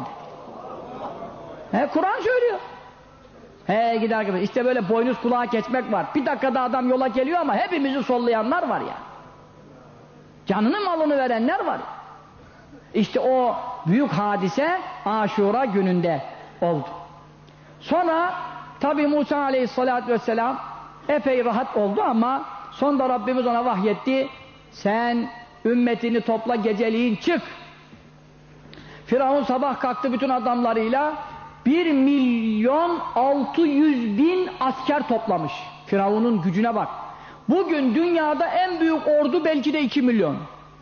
He, Kur'an söylüyor. He gidi arkadaş, işte böyle boynuz kulağa geçmek var. Bir dakikada adam yola geliyor ama hepimizi sollayanlar var ya. Canını malını verenler var. İşte o büyük hadise Aşura gününde oldu. Sonra tabi Musa Aleyhisselatü Vesselam epey rahat oldu ama sonunda Rabbimiz ona vahyetti. Sen ümmetini topla, geceliğin çık. Firavun sabah kalktı bütün adamlarıyla, bir milyon altı yüz bin asker toplamış. Firavun'un gücüne bak. Bugün dünyada en büyük ordu belki de iki milyon.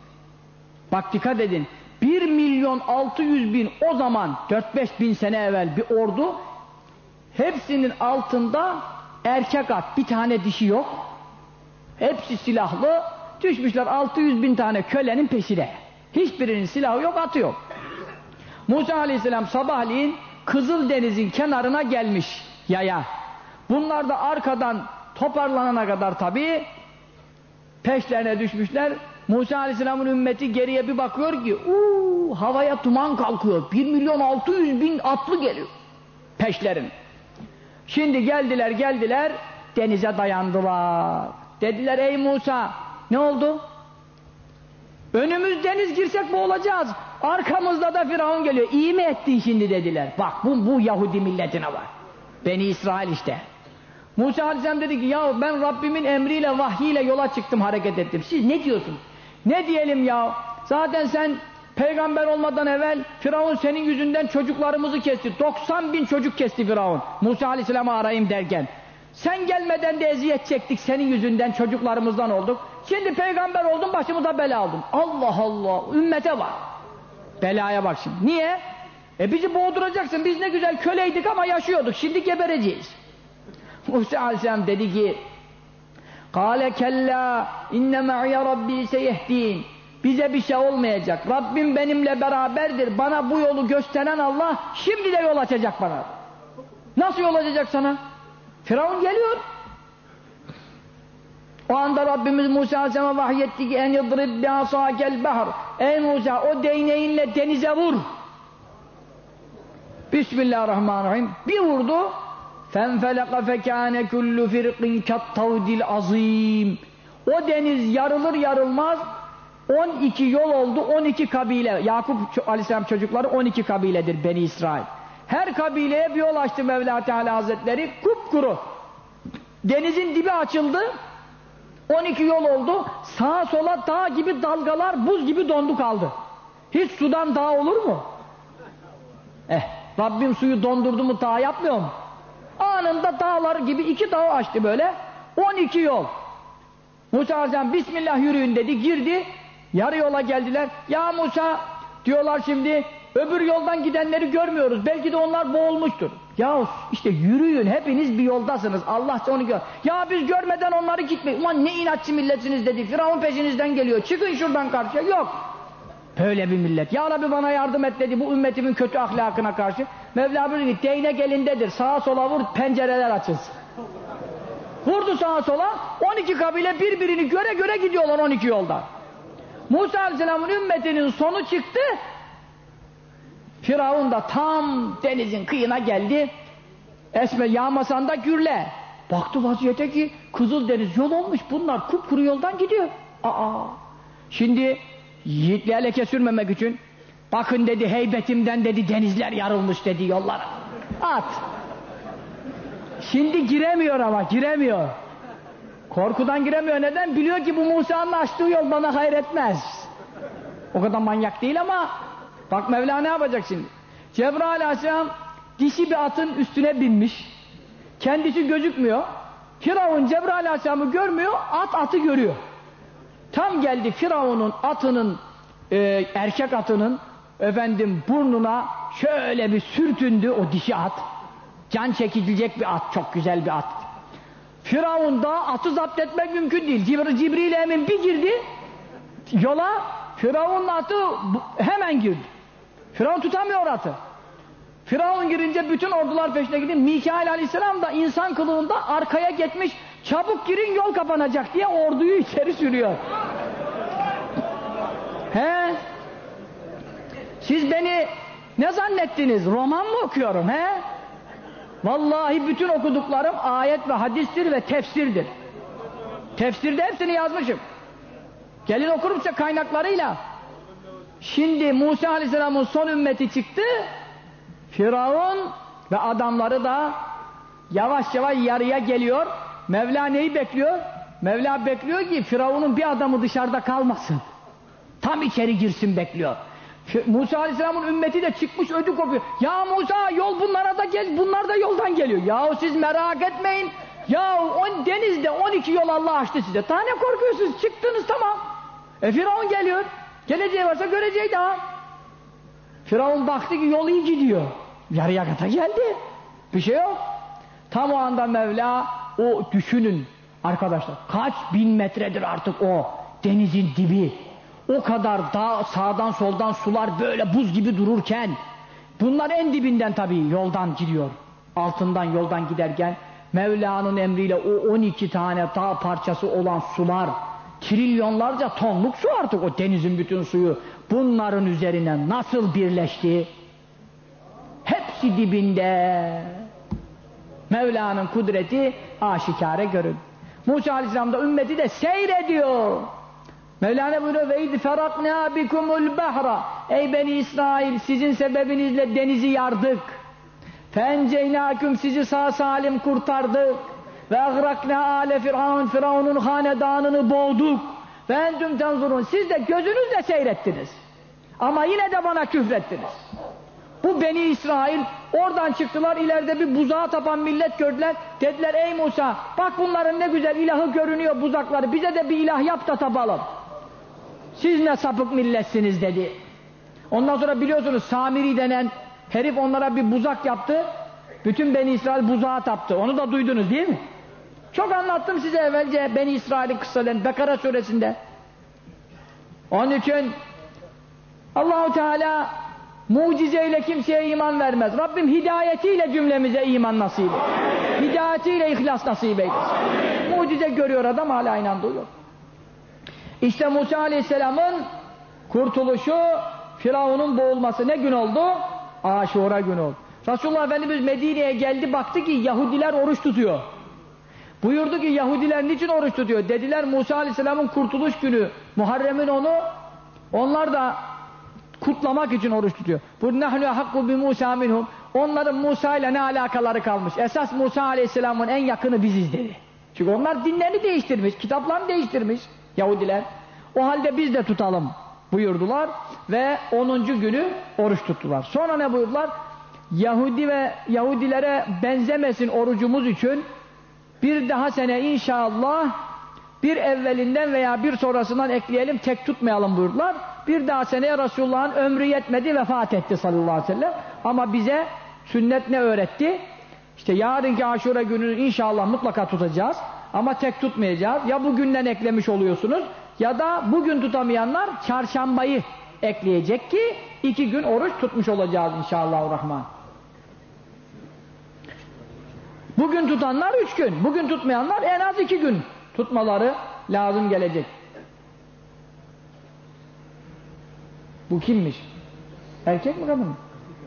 Bak dikkat edin. bir milyon altı yüz bin o zaman dört beş bin sene evvel bir ordu. Hepsinin altında erkek at, bir tane dişi yok. Hepsi silahlı. Düşmüşler altı yüz bin tane kölenin peşine. Hiçbirinin silahı yok, atı yok. Musa aleyhisselam sabahleyin Kızıldeniz'in kenarına gelmiş yaya. Bunlar da arkadan toparlanana kadar tabii peşlerine düşmüşler. Musa aleyhisselamın ümmeti geriye bir bakıyor ki uuu havaya duman kalkıyor. bir milyon altı yüz bin atlı geliyor peşlerin. Şimdi geldiler geldiler denize dayandılar. Dediler ey Musa ne oldu? Önümüz deniz, girsek boğulacağız. Arkamızda da Firavun geliyor. İyi mi ettin şimdi dediler. Bak bu, bu Yahudi milletine var. Beni İsrail işte. Musa aleyhisselam dedi ki ya ben Rabbimin emriyle vahyiyle yola çıktım, hareket ettim. Siz ne diyorsunuz? Ne diyelim ya? Zaten sen peygamber olmadan evvel Firavun senin yüzünden çocuklarımızı kesti. doksan bin çocuk kesti Firavun. Musa aleyhisselam'ı arayayım derken. Sen gelmeden de eziyet çektik, senin yüzünden çocuklarımızdan olduk. Şimdi peygamber oldun, başımıza bela oldun. Allah Allah, ümmete bak. Belaya bak şimdi. Niye? E bizi boğduracaksın. Biz ne güzel köleydik ama yaşıyorduk. Şimdi gebereceğiz. Musa aleyhisselam dedi ki Kâle kellâ inne me'ye rabbi seyehdîn. Bize bir şey olmayacak. Rabbim benimle beraberdir. Bana bu yolu gösteren Allah şimdi de yol açacak bana. Nasıl yol açacak sana? Firavun geliyor. O anda Rabbimiz Musa aleyhisselam'a vahyetti ki en yadrib bi'asâkel bahr. Ey Musa o değneğinle denize vur. Bismillahirrahmanirrahim. Bir vurdu. فَنْفَلَقَ فَكَانَ كُلُّ فِرْقٍ كَالطَّوْدِ الْعَظِيمِ. O deniz yarılır yarılmaz on iki yol oldu, on iki kabile. Yakup aleyhisselam çocukları on iki kabiledir Beni İsrail. Her kabileye bir yol açtı Mevla Teala Hazretleri, kupkuru. Denizin dibi açıldı, on iki yol oldu, sağa sola dağ gibi dalgalar, buz gibi dondu kaldı. Hiç sudan dağ olur mu? Eh, Rabbim suyu dondurdu mu dağ yapmıyor mu? Anında dağlar gibi iki dağ açtı böyle, on iki yol. Musa Aleyhisselam Bismillah yürüyün dedi, girdi, yarı yola geldiler. Ya Musa diyorlar şimdi, öbür yoldan gidenleri görmüyoruz, belki de onlar boğulmuştur. Ya işte yürüyün, hepiniz bir yoldasınız, Allah onu gör. Ya biz görmeden onları gitmeyin. Ulan ne inatçı milletsiniz dedi, Firavun peşinizden geliyor, çıkın şuradan karşıya. Yok böyle bir millet. Ya Rabbi bana yardım et dedi bu ümmetimin kötü ahlakına karşı. Mevla buyurdu ki değnek elindedir, sağa sola vur, pencereler açılsın. Vurdu sağa sola, on iki kabile birbirini göre göre gidiyorlar on iki yoldan. Musa Aleyhisselam'ın ümmetinin sonu çıktı. Firavun da tam denizin kıyına geldi. Esme yağmasan da gürle. Baktı vaziyete ki Kızıldeniz yol olmuş, bunlar kupkuru yoldan gidiyor. Aa. Şimdi yiğitliğe leke sürmemek için bakın dedi, heybetimden dedi denizler yarılmış dedi yollara. At. Şimdi giremiyor ama giremiyor. Korkudan giremiyor. Neden? Biliyor ki bu Musa'nın açtığı yol bana hayretmez. O kadar manyak değil ama bak Mevla ne yapacak şimdi? Cebrail Aleyhisselam dişi bir atın üstüne binmiş. Kendisi gözükmüyor. Firavun Cebrail Aleyhisselam'ı görmüyor. At atı görüyor. Tam geldi Firavun'un atının e, erkek atının efendim burnuna şöyle bir sürtündü o dişi at. Can çekilecek bir at, çok güzel bir at. Firavun da atı zapt etmek mümkün değil. Cibri, Cibril Emin bir girdi yola, Firavun'un atı hemen girdi. Firavun tutamıyor atı. Firavun girince bütün ordular peşine gidiyor. Mikail Aleyhisselam da insan kılığında arkaya gitmiş, çabuk girin yol kapanacak diye orduyu içeri sürüyor. He? Siz beni ne zannettiniz? Roman mı okuyorum he? Vallahi bütün okuduklarım ayet ve hadistir ve tefsirdir. Tefsirde hepsini yazmışım. Gelin okurum size kaynaklarıyla. Şimdi Musa Aleyhisselam'ın son ümmeti çıktı. Firavun ve adamları da yavaş yavaş yarıya geliyor. Mevla neyi bekliyor? Mevla bekliyor ki Firavun'un bir adamı dışarıda kalmasın. Tam içeri girsin bekliyor. Musa Aleyhisselam'ın ümmeti de çıkmış ödü kopuyor. Ya Musa yol bunlara da gel, bunlar da yoldan geliyor. Yahu siz merak etmeyin. Ya on denizde on iki yol Allah açtı size. Daha ne korkuyorsunuz? Çıktınız tamam. E Firavun geliyor. Geleceği varsa göreceği daha. Firavun baktı ki yol iyi gidiyor. Yarıya kata geldi. Bir şey yok. Tam o anda Mevla o düşünün arkadaşlar. Kaç bin metredir artık o denizin dibi. O kadar dağ, sağdan soldan sular böyle buz gibi dururken, bunlar en dibinden tabii yoldan gidiyor. Altından yoldan giderken Mevla'nın emriyle o on iki tane dağ parçası olan sular, trilyonlarca tonluk su artık o denizin bütün suyu, bunların üzerine nasıl birleşti? Hepsi dibinde. Mevla'nın kudreti aşikare görün. Musa Aleyhisselam da ümmeti de seyrediyor. Mevlana buyuruyor ve id ferakna bikumul bahra, ey Beni İsrail, sizin sebebinizle denizi yardık. Fenceynâküm, sizi sağ salim kurtardık. Ve agrakna ale firavun, Firavun'un hanedanını boğduk. Ve entüm tenzurun, siz de gözünüzle seyrettiniz. Ama yine de bana küfrettiniz. Bu Beni İsrail oradan çıktılar, ileride bir buzağa tapan millet gördüler. Dediler ey Musa, bak bunların ne güzel ilahı görünüyor buzakları, bize de bir ilah yap da tapalım. Siz ne sapık milletsiniz dedi. Ondan sonra biliyorsunuz Samiri denen herif onlara bir buzak yaptı. Bütün Beni İsrail buzağa taptı. Onu da duydunuz değil mi? Çok anlattım size evvelce Beni İsrail'in kıssalarını Bekara suresinde. Onun için Allah-u Teala mucizeyle kimseye iman vermez. Rabbim hidayetiyle cümlemize iman nasip eylesin. Hidayetiyle ihlas nasip eylesin. Mucize görüyor adam, hala inandığı yok. İşte Musa Aleyhisselam'ın kurtuluşu, Firavun'un boğulması ne gün oldu? Aşura günü oldu. Resulullah Efendimiz Medine'ye geldi, baktı ki Yahudiler oruç tutuyor. Buyurdu ki Yahudiler niçin oruç tutuyor? Dediler Musa Aleyhisselam'ın kurtuluş günü, Muharrem'in onu, onlar da kutlamak için oruç tutuyor. Bu nahnu hakku bi Musa minhum. Onların Musa ile ne alakaları kalmış? Esas Musa Aleyhisselam'ın en yakını biziz dedi. Çünkü onlar dinlerini değiştirmiş, kitaplarını değiştirmiş Yahudiler. O halde biz de tutalım buyurdular ve onuncu günü oruç tuttular. Sonra ne buyurdular? Yahudi ve Yahudilere benzemesin orucumuz için bir daha sene inşallah bir evvelinden veya bir sonrasından ekleyelim, tek tutmayalım buyurdular. Bir daha seneye Resulullah'ın ömrü yetmedi, vefat etti sallallahu aleyhi ve sellem. Ama bize sünnet ne öğretti? İşte yarınki Aşura gününü inşallah mutlaka tutacağız. Ama tek tutmayacağız. Ya bugünden eklemiş oluyorsunuz ya da bugün tutamayanlar çarşambayı ekleyecek ki iki gün oruç tutmuş olacağız inşallahurrahman. Bugün tutanlar üç gün, bugün tutmayanlar en az iki gün tutmaları lazım gelecek. Bu kimmiş? Erkek mi kadın mı?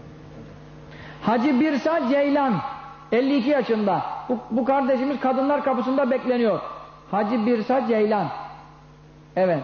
Hacı Birsa Ceylan, elli iki yaşında. Bu, bu kardeşimiz kadınlar kapısında bekleniyor. Hacı Birsa Ceylan. Evet.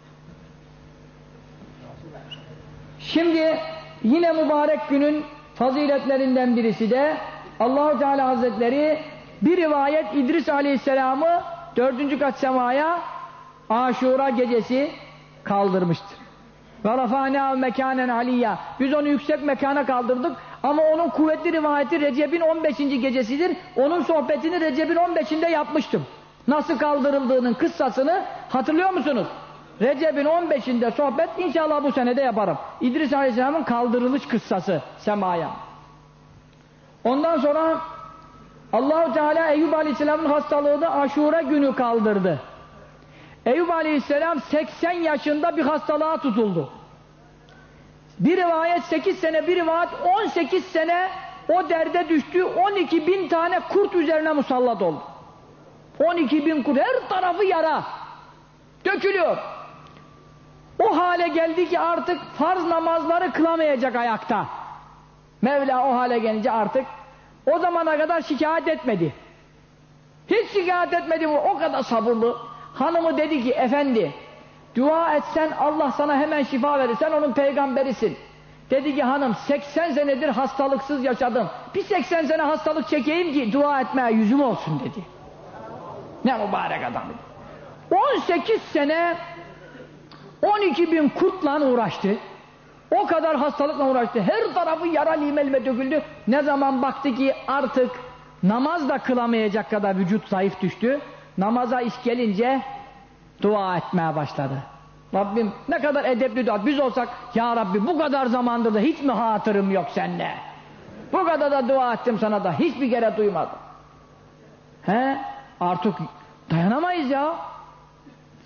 Şimdi yine mübarek günün faziletlerinden birisi de Allah-u Teala Hazretleri bir rivayet İdris Aleyhisselam'ı dördüncü kat semaya Aşura gecesi kaldırmıştır. Ve rafâneâ mekânen aliyya. Biz onu yüksek mekana kaldırdık ama onun kuvvetli rivayeti Recep'in on beşinci gecesidir. Onun sohbetini Recep'in on beşinde yapmıştım. Nasıl kaldırıldığının kıssasını hatırlıyor musunuz? Recep'in on beşinde sohbet, inşallah bu senede yaparım. İdris Aleyhisselam'ın kaldırılış kıssası semaya. Ondan sonra Allah-u Teala Eyüp Aleyhisselam'ın hastalığını Aşura günü kaldırdı. Eyüp Aleyhisselam seksen yaşında bir hastalığa tutuldu. Bir rivayet sekiz sene, bir rivayet on sekiz sene o derde düştü. on iki bin tane kurt üzerine musallat oldu. on iki bin kurt, her tarafı yara. Dökülüyor. O hale geldi ki artık farz namazları kılamayacak ayakta. Mevla o hale gelince artık o zamana kadar şikayet etmedi. Hiç şikayet etmedi, o kadar sabırlı. Hanımı dedi ki efendi dua etsen Allah sana hemen şifa verir, sen onun peygamberisin. Dedi ki hanım seksen senedir hastalıksız yaşadım, bir seksen sene hastalık çekeyim ki dua etmeye yüzüm olsun dedi. Ne mübarek adam. on sekiz sene on iki bin kurtla uğraştı. O kadar hastalıkla uğraştı. Her tarafı yara limelime döküldü. Ne zaman baktı ki artık namaz da kılamayacak kadar vücut zayıf düştü. Namaza iş gelince dua etmeye başladı. Rabbim ne kadar edepli dua. Biz olsak ya Rabbi bu kadar zamandır da hiç mi hatırım yok seninle? Bu kadar da dua ettim sana da hiçbir kere duymadım. He? Artık dayanamayız ya.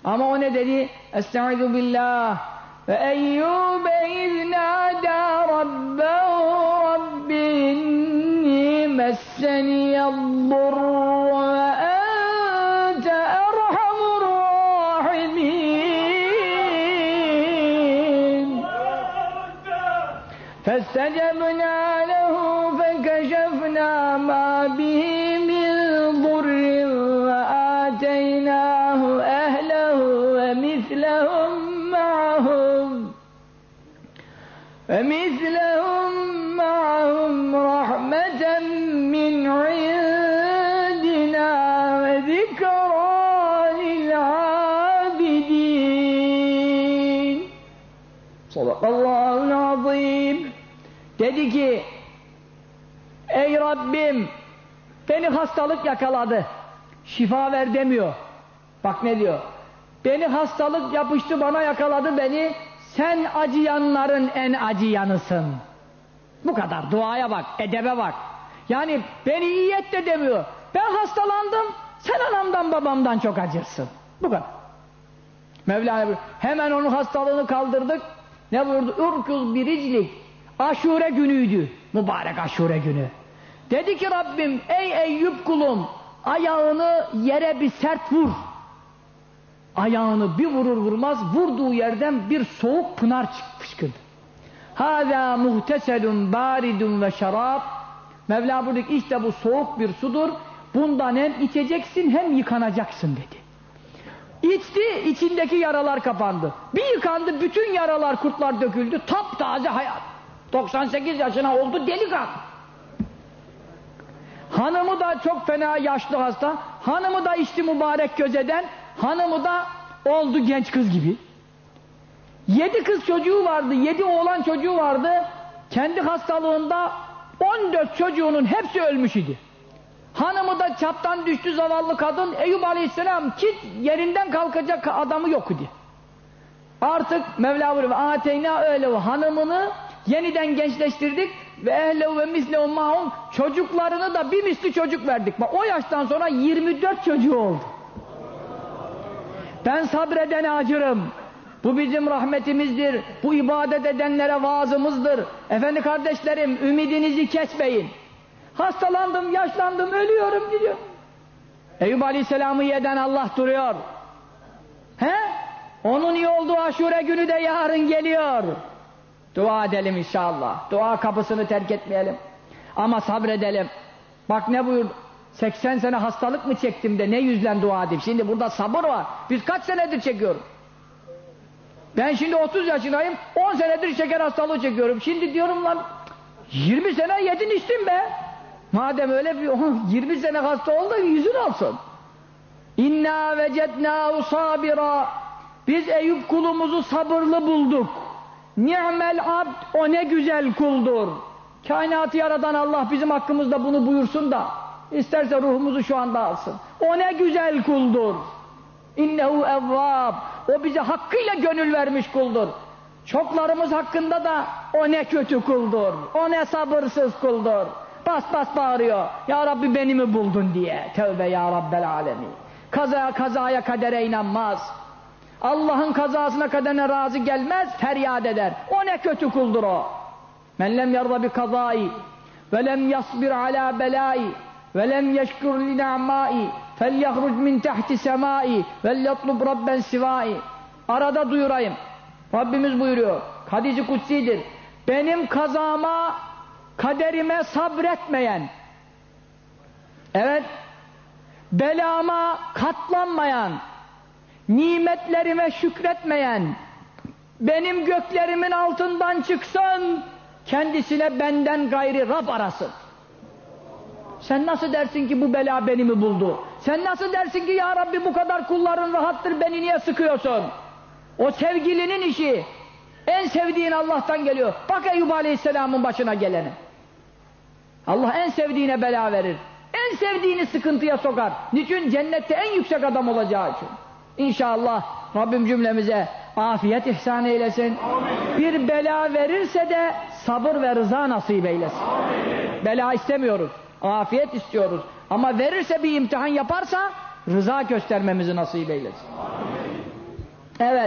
Ama o ne dedi? Estaizu billah. Ve Eyyube iznâdâ rabbehu rabbi inni messeniyaddur ve ente erhamur rahimin. Festecebnâ lehu fekeşefnâ mâ bihi min durrin ve âteynâhu ehlehu ve mislehum ma'hum ve mislehum ma'hum rahmeten min indina ve zikra lil abidin. Sadakallahul azim. Dedi ki, ey Rabbim, beni hastalık yakaladı, şifa ver demiyor. Bak ne diyor? Beni hastalık yapıştı, bana yakaladı beni, sen acıyanların en acıyanısın. Bu kadar. Duaya bak, edebe bak. Yani beni iyi et de demiyor. Ben hastalandım, sen anamdan babamdan çok acırsın. Bu kadar. Mevlana hemen onun hastalığını kaldırdık. Ne buyurdu? Urkuz biriclik. Aşure günüydü. Mübarek aşure günü. Dedi ki Rabbim, ey Eyüp kulum, ayağını yere bir sert vur. Ayağını bir vurur vurmaz, vurduğu yerden bir soğuk pınar fışkırdı. Hâzâ muhteselun bâridun ve şarab. Mevla buyurdu, işte bu soğuk bir sudur. Bundan hem içeceksin hem yıkanacaksın dedi. İçti, içindeki yaralar kapandı. Bir yıkandı, bütün yaralar, kurtlar döküldü. Taptaze hayat. doksan sekiz yaşına oldu, delikanlı. Hanımı da çok fena yaşlı hasta. Hanımı da içti mübarek gözeden. Hanımı da oldu genç kız gibi. Yedi kız çocuğu vardı, yedi oğlan çocuğu vardı. Kendi hastalığında on dört çocuğunun hepsi ölmüş idi. Hanımı da çaptan düştü zavallı kadın. Eyüp Aleyhisselam ki yerinden kalkacak adamı yok idi. Artık Mevla buyuruyor, ateyna öyle hanımını yeniden gençleştirdik ve ehlehu ve mislehu mahum, çocuklarını da bir misli çocuk verdik. Bak, o yaştan sonra yirmi dört çocuğu oldu. Ben sabredene acırım. Bu bizim rahmetimizdir. Bu ibadet edenlere vaazımızdır. Efendi kardeşlerim, ümidinizi kesmeyin. Hastalandım, yaşlandım, ölüyorum gidiyor. Eyüp Aleyhisselam'ı yeden Allah duruyor. He? Onun iyi olduğu aşure günü de yarın geliyor. Dua edelim inşallah. Dua kapısını terk etmeyelim. Ama sabredelim. Bak ne buyurdu? seksen sene hastalık mı çektim de ne yüzle dua edeyim? Şimdi burada sabır var. Biz kaç senedir çekiyoruz? Ben şimdi otuz yaşındayım. on senedir şeker hastalığı çekiyorum. Şimdi diyorum lan yirmi sene yedin içtin be. Madem öyle bir yirmi sene hasta ol da yüzün alsın. İnna vecednâhu sabira. Biz Eyüp kulumuzu sabırlı bulduk. Ni'mel abd, o ne güzel kuldur. Kainatı yaradan Allah bizim hakkımızda bunu buyursun da isterse ruhumuzu şu anda alsın. O ne güzel kuldur. İnnehu evvab. O bize hakkıyla gönül vermiş kuldur. Çoklarımız hakkında da o ne kötü kuldur. O ne sabırsız kuldur. Bas bas bağırıyor. Ya Rabbi beni mi buldun diye. Tövbe ya Rabbel alemin. Kazaya kazaya kadere inanmaz. Allah'ın kazasına kaderine razı gelmez, feryat eder. O ne kötü kuldur o. Men lem yarda bi kazai ve lem yasbir ala belai ve lem yeşkur li na'mai felyahruc min tahti semai ve yatlub rabben sivai. Arada duyurayım. Rabbimiz buyuruyor. Hadis-i kutsidir. Benim kazama, kaderime sabretmeyen, evet, belama katlanmayan, nimetlerime şükretmeyen, benim göklerimin altından çıksın, kendisine benden gayri Rab arasın. Sen nasıl dersin ki bu bela beni mi buldu? Sen nasıl dersin ki ya Rabbi bu kadar kulların rahattır, beni niye sıkıyorsun? O sevgilinin işi. En sevdiğin Allah'tan geliyor. Bak Eyüp Aleyhisselam'ın başına geleni. Allah en sevdiğine bela verir. En sevdiğini sıkıntıya sokar. Niçin? Cennette en yüksek adam olacağı için. İnşallah Rabbim cümlemize afiyet ihsan eylesin. Amin. Bir bela verirse de sabır ve rıza nasip eylesin. Amin. Bela istemiyoruz. Afiyet istiyoruz. Ama verirse, bir imtihan yaparsa rıza göstermemizi nasip eylesin. Amin. Evet.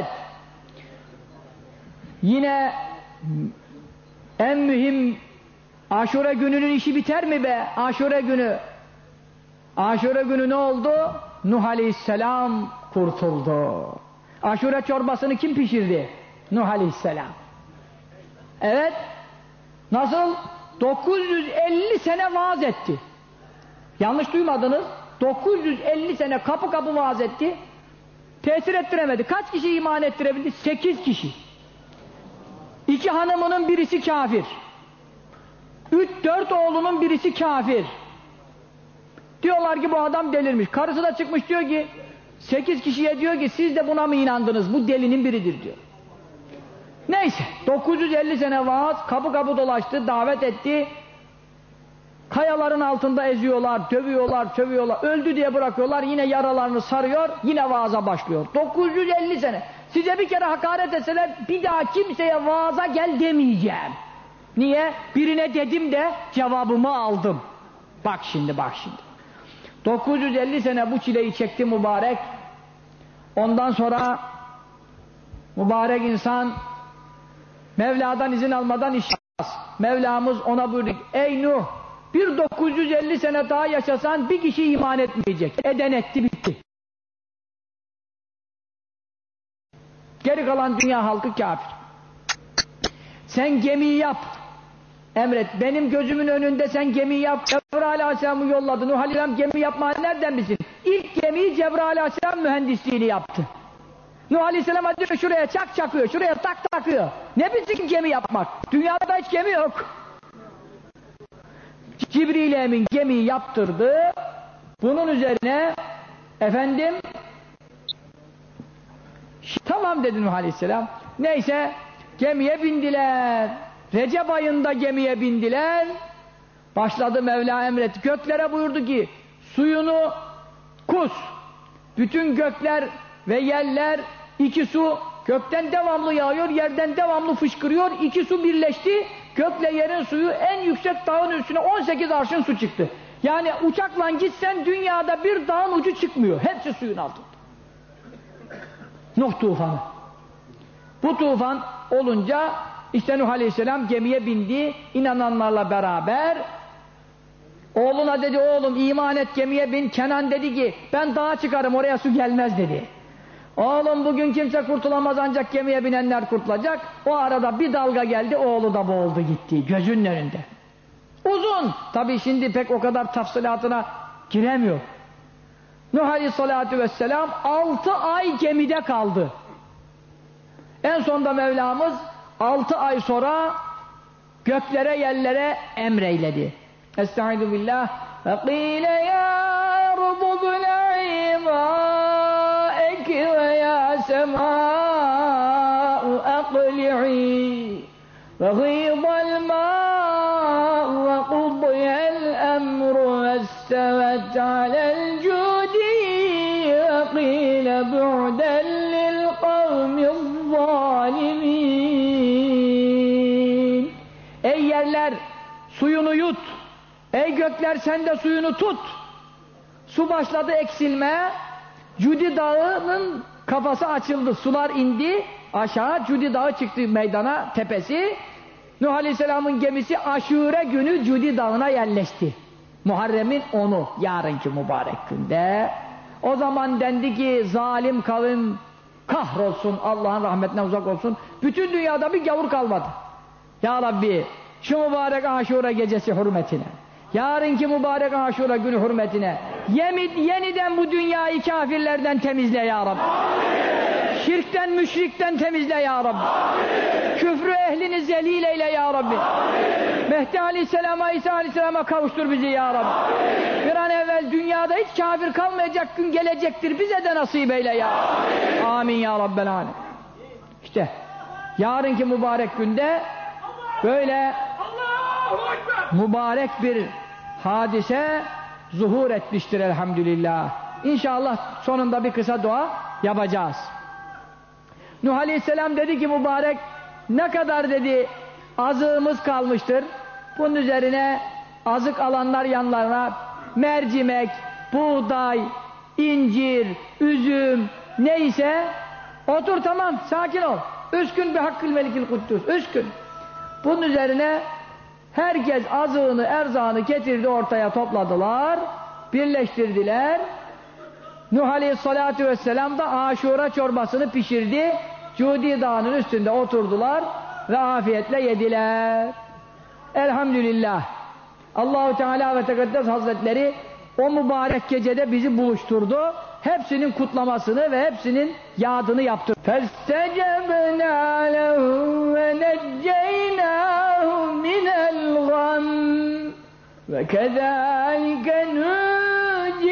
Yine en mühim Aşure gününün işi biter mi be? Aşure günü. Aşure günü ne oldu? Nuh Aleyhisselam kurtuldu. Aşure çorbasını kim pişirdi? Nuh Aleyhisselam. Evet. Nasıl? dokuz yüz elli sene vaaz etti. Yanlış duymadınız. dokuz yüz elli sene kapı kapı vaaz etti. Tesir ettiremedi. Kaç kişi iman ettirebildi? sekiz kişi. İki hanımının birisi kafir. Üç, dört oğlunun birisi kafir. Diyorlar ki bu adam delirmiş. Karısı da çıkmış diyor ki sekiz kişiye diyor ki siz de buna mı inandınız? Bu delinin biridir diyor. Neyse. dokuz yüz elli sene vaaz, kapı kapı dolaştı, davet etti. Kayaların altında eziyorlar, dövüyorlar, sövüyorlar. Öldü diye bırakıyorlar. Yine yaralarını sarıyor, yine vaaza başlıyor. dokuz yüz elli sene. Size bir kere hakaret etseler bir daha kimseye vaaza gel demeyeceğim. Niye? Birine dedim de cevabımı aldım. Bak şimdi, bak şimdi. dokuz yüz elli sene bu çileyi çekti mübarek. Ondan sonra mübarek insan Mevla'dan izin almadan iş yapmaz. Mevlamız ona buyurdu. Ey Nuh! Bir dokuz yüz elli sene daha yaşasan bir kişi iman etmeyecek. Eden etti, bitti. Geri kalan dünya halkı kafir. Sen gemiyi yap. Emret. Benim gözümün önünde sen gemiyi yap. Cebrail Aleyhisselam'ı yolladı. Nuh Aleyhisselam gemi yapmayı nereden bilsin? İlk gemiyi Cebrail Aleyhisselam mühendisliğini yaptı. Nuh Aleyhisselam'a diyor şuraya çak çakıyor, şuraya tak takıyor. Ne bilsin gemi yapmak? Dünyada hiç gemi yok. Cibril Emin gemiyi yaptırdı. Bunun üzerine efendim tamam dedi Nuh Aleyhisselam. Neyse gemiye bindiler. Recep ayında gemiye bindiler. Başladı Mevla emretti. Göklere buyurdu ki suyunu kus. Bütün gökler ve yerler iki su gökten devamlı yağıyor, yerden devamlı fışkırıyor. İki su birleşti. Gökle yerin suyu en yüksek dağın üstüne on sekiz arşın su çıktı. Yani uçakla gitsen dünyada bir dağın ucu çıkmıyor. Hepsi suyun altında. Nuh tufanı. Bu tufan olunca işte Nuh Aleyhisselam gemiye bindi. İnananlarla beraber oğluna dedi oğlum iman et gemiye bin. Kenan dedi ki ben dağa çıkarım oraya su gelmez dedi. Oğlum bugün kimse kurtulamaz ancak gemiye binenler kurtulacak. O arada bir dalga geldi oğlu da boğuldu gitti gözünün önünde. Uzun. Tabi şimdi pek o kadar tafsilatına giremiyor. Nuh Aleyhisselatü Vesselam altı ay gemide kaldı. En sonunda Mevlamız altı ay sonra göklere yerlere emreyledi. Estaizu billah. فَقِيلَ يَا رُبُ بْلَعِي مَاءَكِ وَيَا سَمَاءُ أَقْلِعِي وَغِيضَ الْمَاءُ وَقُضِيَ الْأَمْرُ وَاسْتَوَتْ عَلَى الْجُودِ وَقِيلَ بُعْدًا لِلْقَوْمِ الظَّالِمِينَ. Ey yerler suyunu yut. Ey gökler sen de suyunu tut. Su başladı eksilmeye. Cudi Dağı'nın kafası açıldı. Sular indi aşağı. Cudi Dağı çıktı meydana, tepesi. Nuh Aleyhisselam'ın gemisi Aşure günü Cudi Dağı'na yerleşti. Muharrem'in onu yarınki mübarek günde. O zaman dendi ki zalim kavim kahrolsun, Allah'ın rahmetinden uzak olsun. Bütün dünyada bir gavur kalmadı. Ya Rabbi şu mübarek Aşure gecesi hürmetine, yarınki mübarek Aşure günü hürmetine yemit, yeniden bu dünyayı kafirlerden temizle ya Rabbi. Amin. Şirkten, müşrikten temizle ya Rabbi. Amin. Küfrü ehlini zelil eyle ya Rabbi. Amin. Mehdi Aleyhisselam'a, İsa Aleyhisselam'a kavuştur bizi ya Rabbi. Amin. Bir an evvel dünyada hiç kafir kalmayacak gün gelecektir. Bize de nasip eyle ya. Amin, Amin ya Rabbel Alem. İşte yarınki mübarek günde böyle mübarek bir hadise zuhur etmiştir elhamdülillah. İnşallah sonunda bir kısa dua yapacağız. Nuh Aleyhisselam dedi ki mübarek ne kadar dedi azığımız kalmıştır. Bunun üzerine azık alanlar yanlarına mercimek, buğday, incir, üzüm neyse Otur tamam, sakin ol. Üç gün bir hakkül melikil kuddüs. Üç gün. Bunun üzerine herkes azığını, erzağını getirdi, ortaya topladılar. Birleştirdiler. Nuh Aleyhisselatü Vesselam da Aşura çorbasını pişirdi. Cudi Dağı'nın üstünde oturdular ve afiyetle yediler. Elhamdülillah. Allahu Teala ve Tekaddes Hazretleri o mübarek gecede bizi buluşturdu. Hepsinin kutlamasını ve hepsinin yadını yaptı. فَاسْتَجَبْنَا لَهُ وَنَجَّيْنَاهُ مِنَ الْغَمِّ وَكَذَٰلِكَ نُنْجِي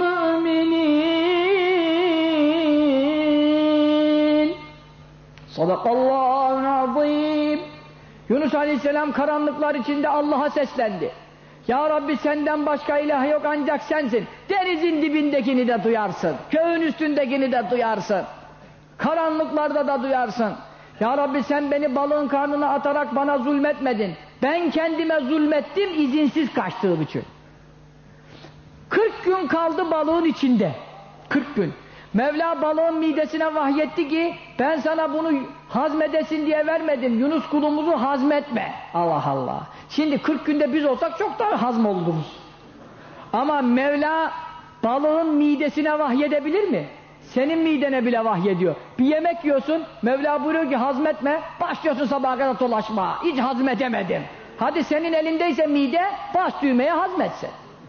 الْمُؤْمِنِينَ. Sadakallahul azim. Yunus Aleyhisselam karanlıklar içinde Allah'a seslendi. Ya Rabbi senden başka ilah yok ancak sensin. Denizin dibindekini de duyarsın. Köyün üstündekini de duyarsın. Karanlıklarda da duyarsın. Ya Rabbi sen beni balığın karnına atarak bana zulmetmedin. Ben kendime zulmettim izinsiz kaçtığım için. kırk gün kaldı balığın içinde. kırk gün. Mevla balığın midesine vahyetti ki ben sana bunu hazmedesin diye vermedim. Yunus kulumuzu hazmetme. Allah Allah. Şimdi kırk günde biz olsak çok daha hazm oldunuz. Ama Mevla balığın midesine vahyedebilir mi? Senin midene bile vahyediyor. Bir yemek yiyorsun, Mevla buyuruyor ki hazmetme, başlıyorsun sabaha kadar dolaşma. Hiç hazmedemedim. Hadi senin elindeyse mide, bas düğmeye hazmetsin.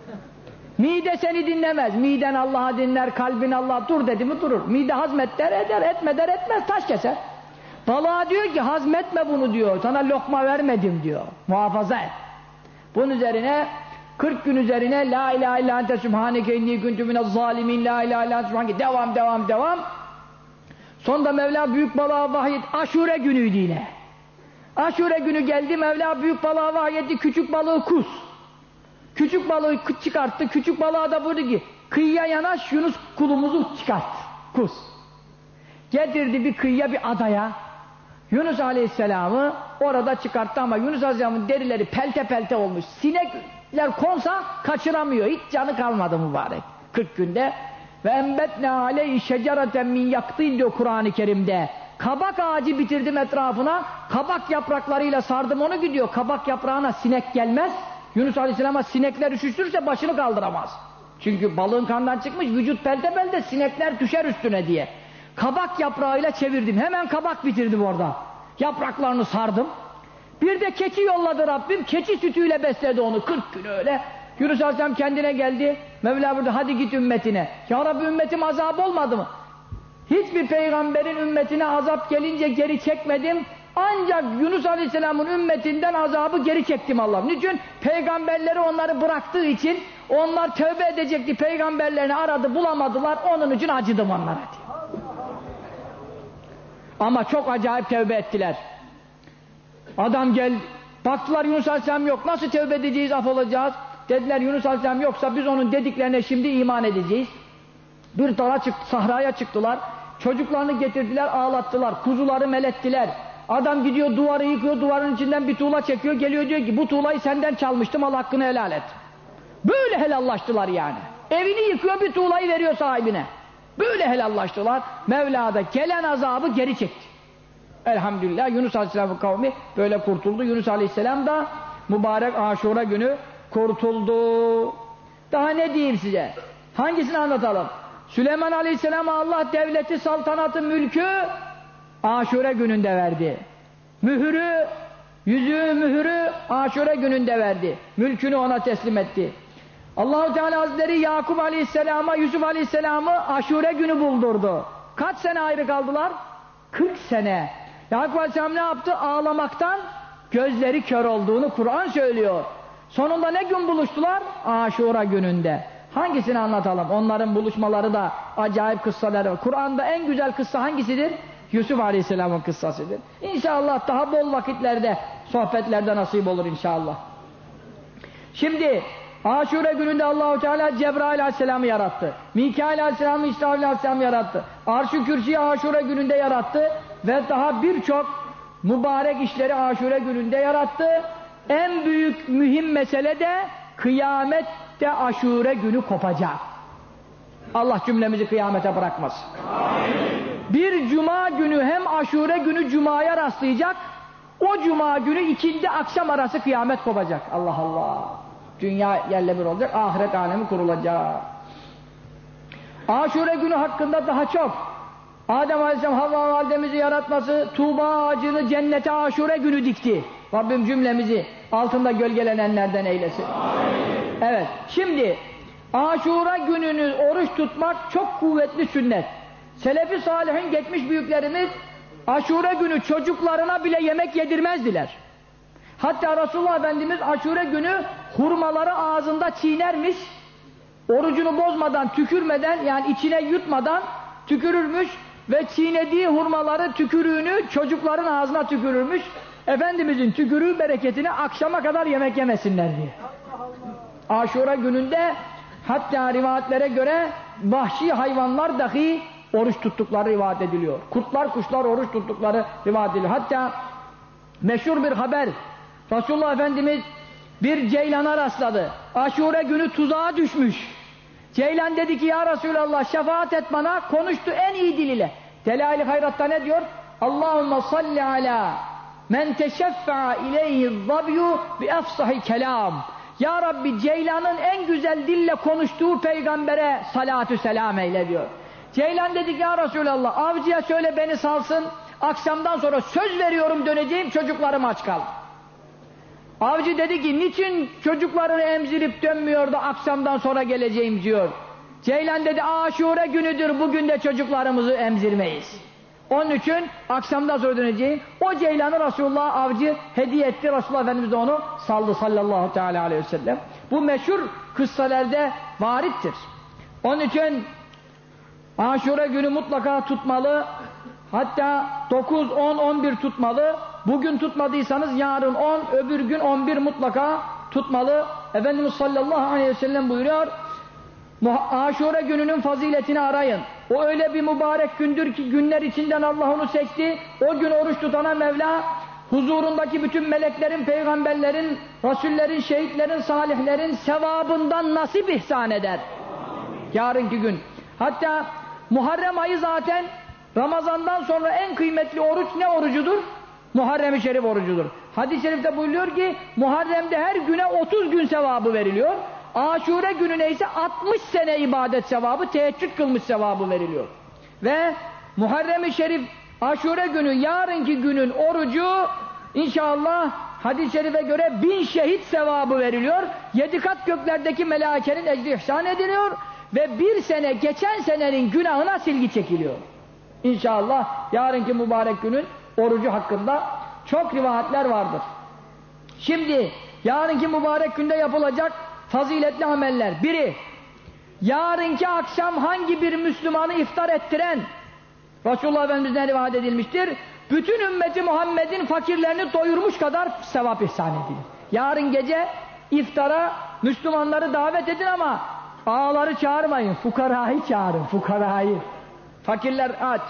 Mide seni dinlemez. Miden Allah'a dinler, kalbin Allah'a dur dedi mi durur. Mide hazmet der, eder, etme der, etmez, taş keser. Balığa diyor ki hazmetme bunu diyor. Sana lokma vermedim diyor. Muhafaza et. Bunun üzerine kırk gün üzerine la ilahe illa ente sübhaneke inni kuntu minez zalimin la ilahe illa ente sübhaneke devam devam devam. Sonunda Mevla büyük balığa vahyet. Aşure günüydü yine. Aşure günü geldi, Mevla büyük balığa vahyetti, küçük balığı kus. Küçük balığı çıkarttı, küçük balığa da buyurdu ki kıyıya yanaş Yunus kulumuzu çıkart, kus. Getirdi bir kıyıya, bir adaya. Yunus Aleyhisselam'ı orada çıkarttı ama Yunus Aleyhisselam'ın derileri pelte pelte olmuş. Sinekler konsa kaçıramıyor, hiç canı kalmadı mübarek. kırk günde. Ve embetne aleyhi şecereten min yaktîn diyor Kur'an-ı Kerim'de. Kabak ağacı bitirdim etrafına, kabak yapraklarıyla sardım onu gidiyor. Kabak yaprağına sinek gelmez. Yunus Aleyhisselam'a sinekler üşüştürürse başını kaldıramaz. Çünkü balığın kanından çıkmış, vücut pelte pelte, sinekler düşer üstüne diye. Kabak yaprağıyla çevirdim. Hemen kabak bitirdim orada. Yapraklarını sardım. Bir de keçi yolladı Rabbim. Keçi sütüyle besledi onu. kırk gün öyle. Yunus Aleyhisselam kendine geldi. Mevla burada hadi git ümmetine. Ya Rabbi ümmetim azap olmadı mı? Hiçbir peygamberin ümmetine azap gelince geri çekmedim. Ancak Yunus Aleyhisselam'ın ümmetinden azabı geri çektim Allah'ım. Niçin? Peygamberleri onları bıraktığı için onlar tövbe edecekti. Peygamberlerini aradı bulamadılar. Onun için acıdım onlara diye. Ama çok acayip tövbe ettiler. Adam gel, baktılar Yunus Aleyhisselam yok. Nasıl tövbe edeceğiz, af olacağız? Dediler Yunus Aleyhisselam yoksa biz onun dediklerine şimdi iman edeceğiz. Bir dağa çıktı, sahraya çıktılar. Çocuklarını getirdiler, ağlattılar. Kuzuları melettiler. Adam gidiyor duvarı yıkıyor, duvarın içinden bir tuğla çekiyor, geliyor diyor ki bu tuğlayı senden çalmıştım, al hakkını helal et. Böyle helallaştılar yani. Evini yıkıyor, bir tuğlayı veriyor sahibine. Böyle helallaştılar. Mevla da gelen azabı geri çekti. Elhamdülillah Yunus Aleyhisselam'ın kavmi böyle kurtuldu. Yunus Aleyhisselam da mübarek Aşura günü kurtuldu. Daha ne diyeyim size? Hangisini anlatalım? Süleyman Aleyhisselam'a Allah devleti, saltanatı, mülkü Aşure gününde verdi. Mühürü, yüzüğü mühürü Aşure gününde verdi. Mülkünü ona teslim etti. Allah-u Teala Hazretleri Yakup Aleyhisselam'a, Yusuf Aleyhisselam'ı Aşure günü buldurdu. Kaç sene ayrı kaldılar? kırk sene. Yakup Aleyhisselam ne yaptı? Ağlamaktan gözleri kör olduğunu Kur'an söylüyor. Sonunda ne gün buluştular? Aşura gününde. Hangisini anlatalım? Onların buluşmaları da acayip kıssaları. Kur'an'da en güzel kıssa hangisidir? Yusuf Aleyhisselam'ın kıssasıdır. İnşallah daha bol vakitlerde, sohbetlerde nasip olur inşallah. Şimdi Aşure gününde Allahu Teala Cebrail Aleyhisselam'ı yarattı. Mikail Aleyhisselam'ı İsrafil Aleyhisselam'ı yarattı. Arş-ı Kürsi'yi Aşure gününde yarattı ve daha birçok mübarek işleri Aşure gününde yarattı. En büyük mühim mesele de kıyamette Aşure günü kopacak. Allah cümlemizi kıyamete bırakmasın. Amin. bir cuma günü hem aşure günü cumaya rastlayacak, o cuma günü ikindi akşam arası kıyamet kopacak. Allah Allah! Dünya yerle bir olacak, ahiret alemi kurulacak. Aşure günü hakkında daha çok. Adem Aleyhisselam Havva validemizi yaratması, Tuğba ağacını cennete aşure günü dikti. Rabbim cümlemizi altında gölgelenenlerden eylesin. Amin. Evet, şimdi aşure gününü oruç tutmak çok kuvvetli sünnet. Selefi salihin geçmiş büyüklerimiz aşure günü çocuklarına bile yemek yedirmezdiler. Hatta Resulullah Efendimiz aşure günü hurmaları ağzında çiğnermiş, orucunu bozmadan, tükürmeden, yani içine yutmadan tükürürmüş ve çiğnediği hurmaları, tükürüğünü çocukların ağzına tükürürmüş. Efendimizin tükürüğü bereketini akşama kadar yemek yemesinler diye. Aşure gününde hatta rivayetlere göre vahşi hayvanlar dahi oruç tuttukları rivayet ediliyor. Kurtlar, kuşlar oruç tuttukları rivayet ediliyor. Hatta meşhur bir haber, Resulullah Efendimiz bir ceylana rastladı. Aşure günü tuzağa düşmüş. Ceylan dedi ki ya Resulallah şefaat et bana, konuştu en iyi diliyle. Delail-i Hayrat'ta ne diyor? Allahümme salli ala men teşeffa'a ileyhi zabyu bi efsahi kelam. Ya Rabbi Ceylan'ın en güzel dille konuştuğu peygambere salatü selam eyle diyor. Ceylan dedi ki ya Resulallah avcıya söyle beni salsın, akşamdan sonra söz veriyorum döneceğim, çocuklarım aç kaldı. Avcı dedi ki niçin çocuklarını emzirip dönmüyor da akşamdan sonra geleceğim diyor. Ceylan dedi aşure günüdür, bugün de çocuklarımızı emzirmeyiz. Onun için akşamdan sonra döneceğim. O ceylanı Resulullah avcı hediye etti. Resulullah Efendimiz de onu saldı sallallahu teala aleyhi ve sellem. Bu meşhur kıssalarda varittir. Onun için aşure günü mutlaka tutmalı. Hatta dokuz, on, on bir tutmalı. Bugün tutmadıysanız yarın on, öbür gün on bir mutlaka tutmalı. Efendimiz sallallahu aleyhi ve sellem buyuruyor, aşure gününün faziletini arayın. O öyle bir mübarek gündür ki günler içinden Allah onu seçti. O gün oruç tutana Mevla huzurundaki bütün meleklerin, peygamberlerin, rasullerin, şehitlerin, salihlerin sevabından nasip ihsan eder. Yarınki gün. Hatta Muharrem ayı zaten Ramazan'dan sonra en kıymetli oruç ne orucudur? Muharrem-i Şerif orucudur. Hadis-i Şerif'te buyuruyor ki Muharrem'de her güne otuz gün sevabı veriliyor. Aşure gününe ise altmış sene ibadet sevabı, teheccüd kılmış sevabı veriliyor. Ve Muharrem-i Şerif Aşure günü, yarınki günün orucu inşallah hadis-i şerife göre bin şehit sevabı veriliyor. Yedi kat göklerdeki melaikenin ecri ihsan ediliyor ve bir sene geçen senenin günahına silgi çekiliyor. İnşallah yarınki mübarek günün orucu hakkında çok rivayetler vardır. Şimdi yarınki mübarek günde yapılacak faziletli ameller. Biri, yarınki akşam hangi bir Müslümanı iftar ettiren, Resulullah Efendimiz'den rivayet edilmiştir, bütün ümmeti Muhammed'in fakirlerini doyurmuş kadar sevap ihsan edilir. Yarın gece iftara Müslümanları davet edin ama ağaları çağırmayın, fukarayı çağırın, fukarayı. Fakirler aç.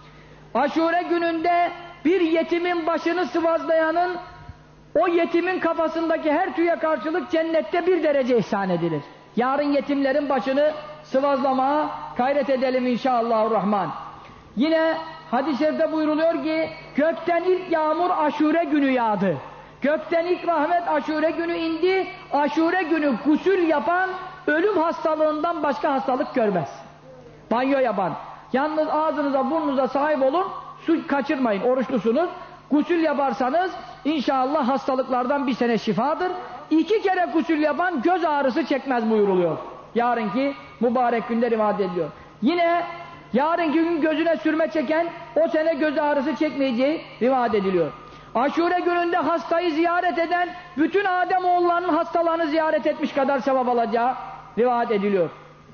Aşure gününde bir yetimin başını sıvazlayanın o yetimin kafasındaki her tüye karşılık cennette bir derece ihsan edilir. Yarın yetimlerin başını sıvazlamaya gayret edelim inşallahurrahman. Yine hadis-i şerifte buyruluyor ki gökten ilk yağmur aşure günü yağdı. Gökten ilk rahmet aşure günü indi. Aşure günü gusül yapan ölüm hastalığından başka hastalık görmez. Banyo yapan. Yalnız ağzınıza burnunuza sahip olun, su kaçırmayın, oruçlusunuz. Gusül yaparsanız inşallah hastalıklardan bir sene şifadır. İki kere gusül yapan göz ağrısı çekmez buyuruluyor. Yarınki mübarek günde rivayet ediliyor. Yine yarınki gün gözüne sürme çeken o sene göz ağrısı çekmeyeceği rivayet ediliyor. Aşure gününde hastayı ziyaret eden bütün Ademoğullarının hastalarını ziyaret etmiş kadar sevap alacağı rivayet ediliyor.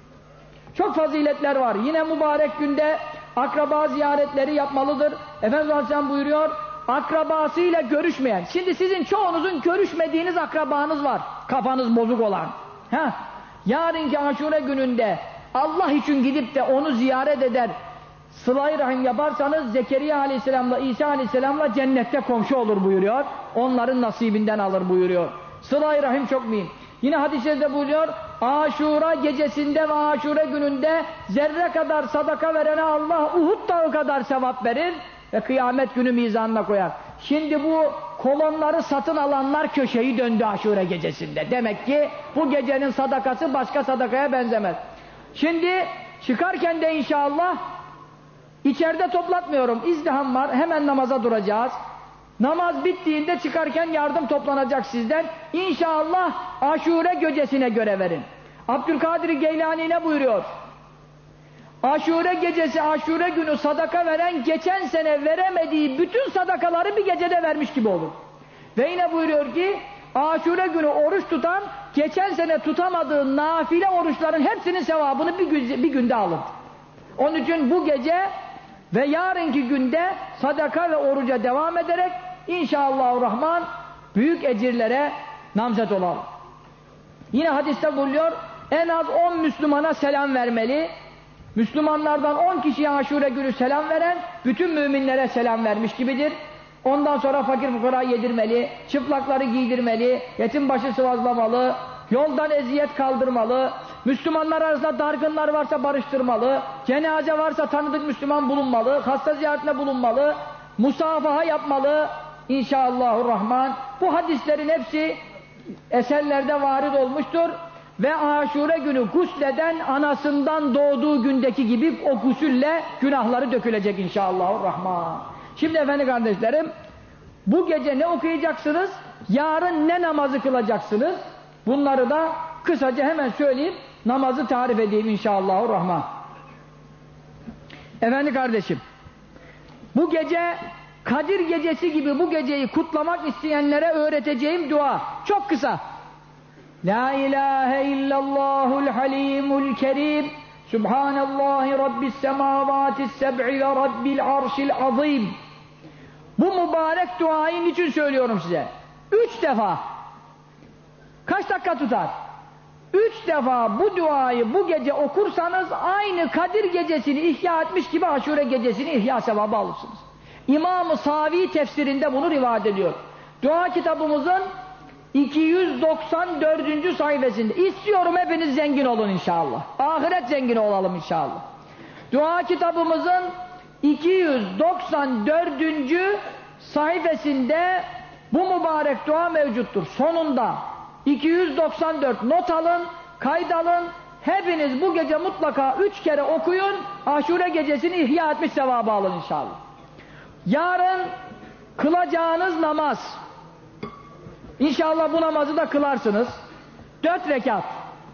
Çok faziletler var. Yine mübarek günde akraba ziyaretleri yapmalıdır. Efendimiz Aleyhisselam buyuruyor, akrabasıyla görüşmeyen. Şimdi sizin çoğunuzun görüşmediğiniz akrabanız var. Kafanız bozuk olan. Heh. Yarınki aşure gününde Allah için gidip de onu ziyaret eder, sıla-i rahim yaparsanız Zekeriya Aleyhisselam'la İsa Aleyhisselam'la cennette komşu olur buyuruyor. Onların nasibinden alır buyuruyor. Sıla-i rahim çok mühim. Yine hadis-i şerifte buyuruyor, Aşura gecesinde ve Aşure gününde zerre kadar sadaka verene Allah Uhud dağı kadar sevap verir ve kıyamet günü mizanına koyar. Şimdi bu kolonları satın alanlar köşeyi döndü Aşure gecesinde. Demek ki bu gecenin sadakası başka sadakaya benzemez. Şimdi çıkarken de inşallah içeride toplatmıyorum. İzdiham var. Hemen namaza duracağız. Namaz bittiğinde çıkarken yardım toplanacak sizden. İnşallah Aşure gecesine göre verin. Abdülkadir Geylani ne buyuruyor? Aşure gecesi, Aşure günü sadaka veren geçen sene veremediği bütün sadakaları bir gecede vermiş gibi olur. Ve yine buyuruyor ki Aşure günü oruç tutan geçen sene tutamadığı nafile oruçların hepsinin sevabını bir, gün, bir günde alır. Onun için bu gece ve yarınki günde sadaka ve oruca devam ederek inşallahurrahman büyük ecirlere namzet olalım. Yine hadiste buyuruyor, en az on Müslümana selam vermeli. Müslümanlardan on kişiye Aşure günü selam veren bütün müminlere selam vermiş gibidir. Ondan sonra fakir fukara yedirmeli, çıplakları giydirmeli, yetim başı sıvazlamalı, yoldan eziyet kaldırmalı, Müslümanlar arasında dargınlar varsa barıştırmalı, cenaze varsa tanıdık Müslüman bulunmalı, hasta ziyaretine bulunmalı, musafaha yapmalı inşallahurrahman. Bu hadislerin hepsi eserlerde varid olmuştur ve Aşure günü gusleden anasından doğduğu gündeki gibi o gusülle günahları dökülecek inşallahurrahman. Şimdi efendim kardeşlerim, bu gece ne okuyacaksınız, yarın ne namazı kılacaksınız, bunları da kısaca hemen söyleyeyim, namazı tarif edeyim inşallahurrahman. Efendi kardeşim, bu gece Kadir gecesi gibi bu geceyi kutlamak isteyenlere öğreteceğim dua çok kısa. La ilahe illallahul halimul kerim, Subhanallahi rabbis semavatis seb'i ve rabbil arşil azim. Bu mübarek duayı niçin söylüyorum size? Üç defa. Kaç dakika tutar? Üç defa bu duayı bu gece okursanız aynı Kadir gecesini ihya etmiş gibi Aşure gecesini ihya sevabı alırsınız. İmam-ı Savi tefsirinde bunu rivayet ediyor. Dua kitabımızın iki yüz doksan dördüncü sayfasında. İstiyorum hepiniz zengin olun inşallah. Ahiret zengini olalım inşallah. Dua kitabımızın iki yüz doksan dördüncü sayfasında bu mübarek dua mevcuttur. Sonunda iki yüz doksan dört not alın, kaydalın. Hepiniz bu gece mutlaka üç kere okuyun. Aşure gecesini ihya etmiş sevabı alın inşallah. Yarın kılacağınız namaz, İnşallah bu namazı da kılarsınız. Dört rekat.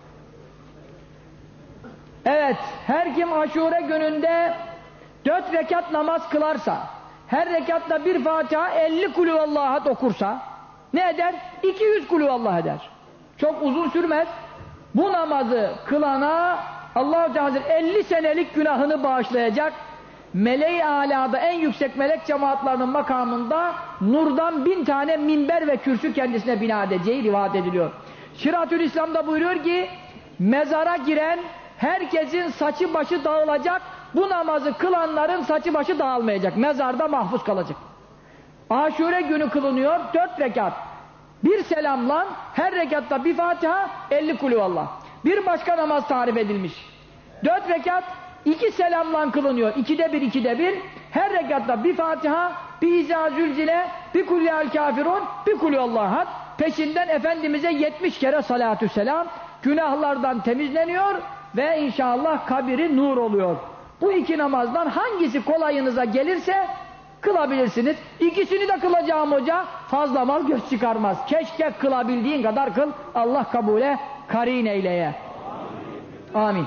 Evet, her kim Aşure gününde dört rekat namaz kılarsa, her rekatta bir Fatiha elli kulüvallahat okursa, ne eder? iki yüz kulüvallah eder. Çok uzun sürmez. Bu namazı kılana Allah-u Teala elli senelik günahını bağışlayacak. Meleği alada en yüksek melek cemaatlerinin makamında nurdan bin tane minber ve kürsü kendisine bina edeceği rivayet ediliyor. Şiratül İslam'da buyuruyor ki mezara giren herkesin saçı başı dağılacak, bu namazı kılanların saçı başı dağılmayacak, mezarda mahfuz kalacak. Aşure günü kılınıyor dört rekat, bir selamla her rekatta bir Fatiha elli kulüvallah. Bir başka namaz tarif edilmiş, dört rekat İki selamla kılınıyor. İkide bir, ikide bir. Her rekatta bir Fatiha, bir İzâ Zülzile, bir Kulyâl Kâfirun, bir Kulyallâhat. Peşinden Efendimiz'e yetmiş kere salatü selam. Günahlardan temizleniyor ve inşallah kabiri nur oluyor. Bu iki namazdan hangisi kolayınıza gelirse kılabilirsiniz. İkisini de kılacağım hoca, fazla mal göz çıkarmaz. Keşke kılabildiğin kadar kıl. Allah kabule karin eyleye. Amin. Amin.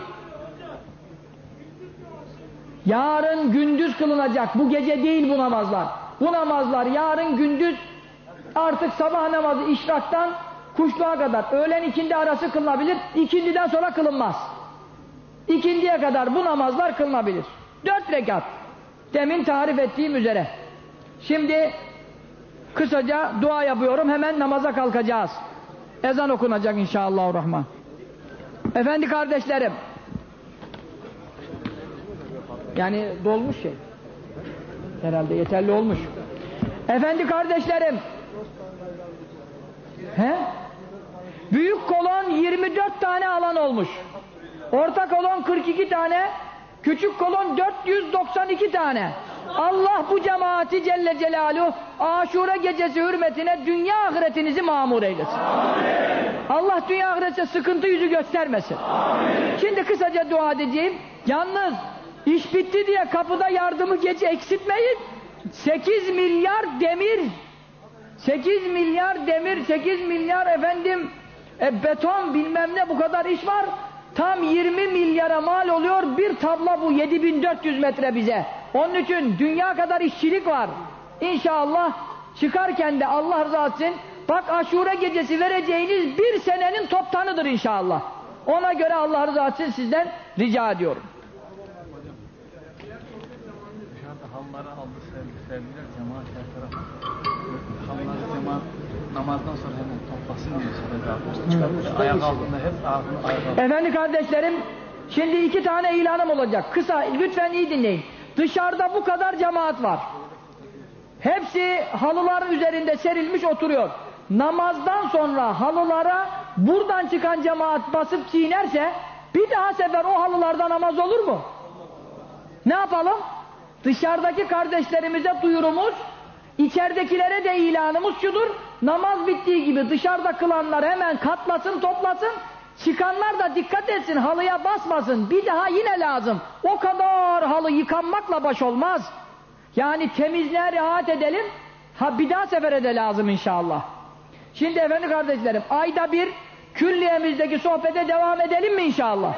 Yarın gündüz kılınacak. Bu gece değil bu namazlar. Bu namazlar yarın gündüz, artık sabah namazı işraktan kuşluğa kadar, öğlen ikindi arası kılınabilir. İkindiden sonra kılınmaz. İkindiye kadar bu namazlar kılınabilir. Dört rekat. Demin tarif ettiğim üzere. Şimdi kısaca dua yapıyorum. Hemen namaza kalkacağız. Ezan okunacak inşallahurrahman. Efendi kardeşlerim, yani dolmuş şey. Herhalde yeterli olmuş. Efendi kardeşlerim. He? Büyük kolon yirmi dört tane alan olmuş. Orta kolon kırk iki tane, küçük kolon dört yüz doksan iki tane. Allah bu cemaati Celle Celaluhu Aşure gecesi hürmetine dünya ahiretinizi mamur eylesin. Amin. Allah dünya ahirette sıkıntı yüzü göstermesin. Amin. Şimdi kısaca dua edeceğim. Yalnız iş bitti diye kapıda yardımı gece eksiltmeyin. sekiz milyar demir, sekiz milyar demir, sekiz milyar efendim e, beton bilmem ne bu kadar iş var. Tam yirmi milyara mal oluyor bir tabla bu yedi bin dört yüz metre bize. Onun için dünya kadar işçilik var. İnşallah çıkarken de Allah rızası için bak Aşure gecesi vereceğiniz bir senenin toptanıdır inşallah. Ona göre Allah rızası için sizden rica ediyorum. Dışarıda halları aldı sevgiler cemaat her taraf. Halları cemaat namazdan sonra hemen toplasın diye söyledi. Çıkarmış ayak altında hep ağzını ayak altında. Efendi kardeşlerim şimdi iki tane ilanım olacak. Kısa lütfen iyi dinleyin. Dışarıda bu kadar cemaat var. Hepsi halıların üzerinde serilmiş oturuyor. Namazdan sonra halılara buradan çıkan cemaat basıp çiğnerse bir daha sefer o halılarda namaz olur mu? Ne yapalım? Dışarıdaki kardeşlerimize duyurumuz, içeridekilere de ilanımız şudur. Namaz bittiği gibi dışarıda kılanlar hemen katlasın, toplasın. Çıkanlar da dikkat etsin, halıya basmasın. Bir daha yine lazım. O kadar halı yıkanmakla baş olmaz. Yani temizliğe rahat edelim. Ha bir daha sefere de lazım inşallah. Şimdi efendim kardeşlerim, ayda bir külliyemizdeki sohbete devam edelim mi inşallah?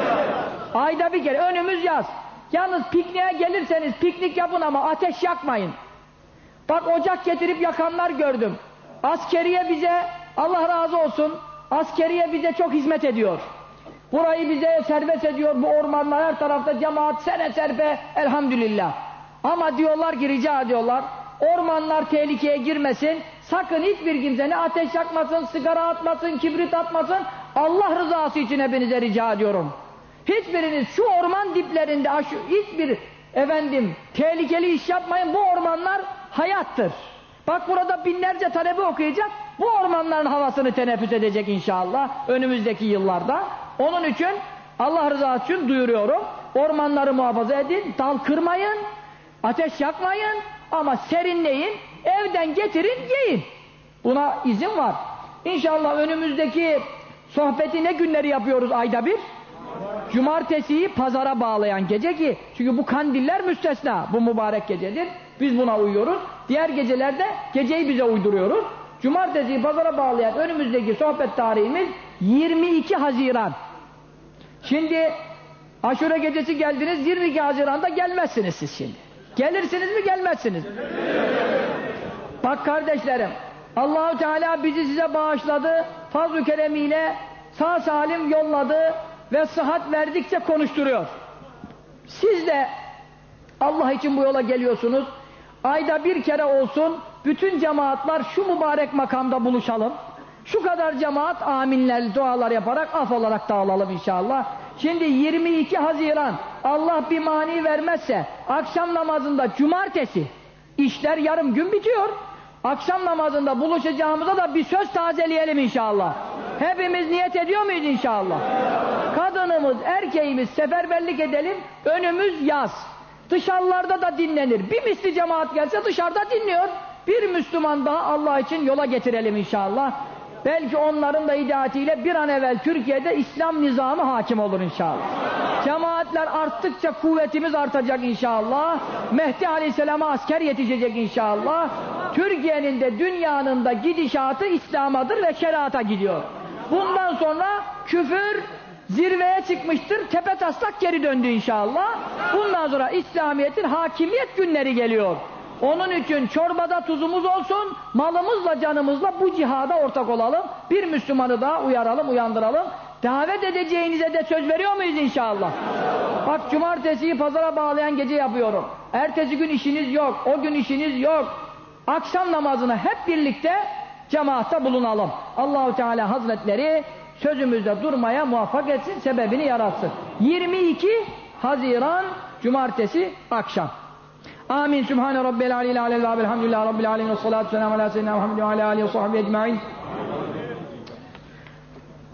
Ayda bir kere, önümüz yaz. Yalnız pikniğe gelirseniz piknik yapın ama ateş yakmayın. Bak ocak getirip yakanlar gördüm. Askeriye bize, Allah razı olsun, askeriye bize çok hizmet ediyor. Burayı bize serbest ediyor, bu ormanlar her tarafta cemaat sene serpe elhamdülillah. Ama diyorlar ki rica ediyorlar, ormanlar tehlikeye girmesin, sakın hiçbir kimse ne ateş yakmasın, sigara atmasın, kibrit atmasın, Allah rızası için hepinize rica ediyorum. Hiçbiriniz şu orman diplerinde hiçbir efendim tehlikeli iş yapmayın, bu ormanlar hayattır. Bak burada binlerce talebe okuyacak, bu ormanların havasını teneffüs edecek inşallah önümüzdeki yıllarda. Onun için Allah rızası için duyuruyorum, ormanları muhafaza edin, dal kırmayın, ateş yakmayın ama serinleyin, evden getirin, yiyin. Buna izin var. İnşallah önümüzdeki sohbeti ne günleri yapıyoruz ayda bir? Cumartesiyi pazara bağlayan gece ki, çünkü bu kandiller müstesna, bu mübarek gecedir. Biz buna uyuyoruz. Diğer gecelerde geceyi bize uyduruyoruz. Cumartesiyi pazara bağlayan önümüzdeki sohbet tarihimiz yirmi iki Haziran. Şimdi Aşure gecesi geldiniz, yirmi iki Haziran'da gelmezsiniz siz şimdi. Gelirsiniz mi, gelmezsiniz? Bak kardeşlerim, Allah-u Teala bizi size bağışladı, fazl-ı keremiyle sağ salim yolladı ve sıhhat verdikçe konuşturuyor. Siz de Allah için bu yola geliyorsunuz. Ayda bir kere olsun bütün cemaatler şu mübarek makamda buluşalım. Şu kadar cemaat aminler, dualar yaparak af olarak dağılalım inşallah. Şimdi yirmi iki Haziran Allah bir mani vermezse akşam namazında cumartesi işler yarım gün bitiyor. Akşam namazında buluşacağımıza da bir söz tazeleyelim inşallah. Hepimiz niyet ediyor muyuz inşallah? Kadınımız, erkeğimiz seferberlik edelim. Önümüz yaz. Dışarılarda da dinlenir. Bir misli cemaat gelse dışarıda dinliyor. Bir Müslüman daha Allah için yola getirelim inşallah. Belki onların da hidayetiyle bir an evvel Türkiye'de İslam nizamı hakim olur inşallah. Cemaatler arttıkça kuvvetimiz artacak inşallah. Mehdi Aleyhisselam'a asker yetişecek inşallah. Türkiye'nin de dünyanın da gidişatı İslam'adır ve şeriata gidiyor. Bundan sonra küfür zirveye çıkmıştır, tepetaslak geri döndü inşallah. Bundan sonra İslamiyet'in hakimiyet günleri geliyor. Onun için çorbada tuzumuz olsun, malımızla canımızla bu cihada ortak olalım. Bir Müslümanı daha uyaralım, uyandıralım. Davet edeceğinize de söz veriyor muyuz inşallah? Bak cumartesiyi pazara bağlayan gece yapıyorum. Ertesi gün işiniz yok, o gün işiniz yok. Akşam namazını hep birlikte cemaatte bulunalım. Allahu Teala Hazretleri sözümüzde durmaya muvaffak etsin, sebebini yaratsın. yirmi iki Haziran Cumartesi akşam. Amin. Sübhane Rabbil Aleyhi Aleyhi ve Elhamdülillahi Rabbil Alemin ve salatu selamu ala seyyidina Muhammed ve ala alihi ve sahbihi ecma'in.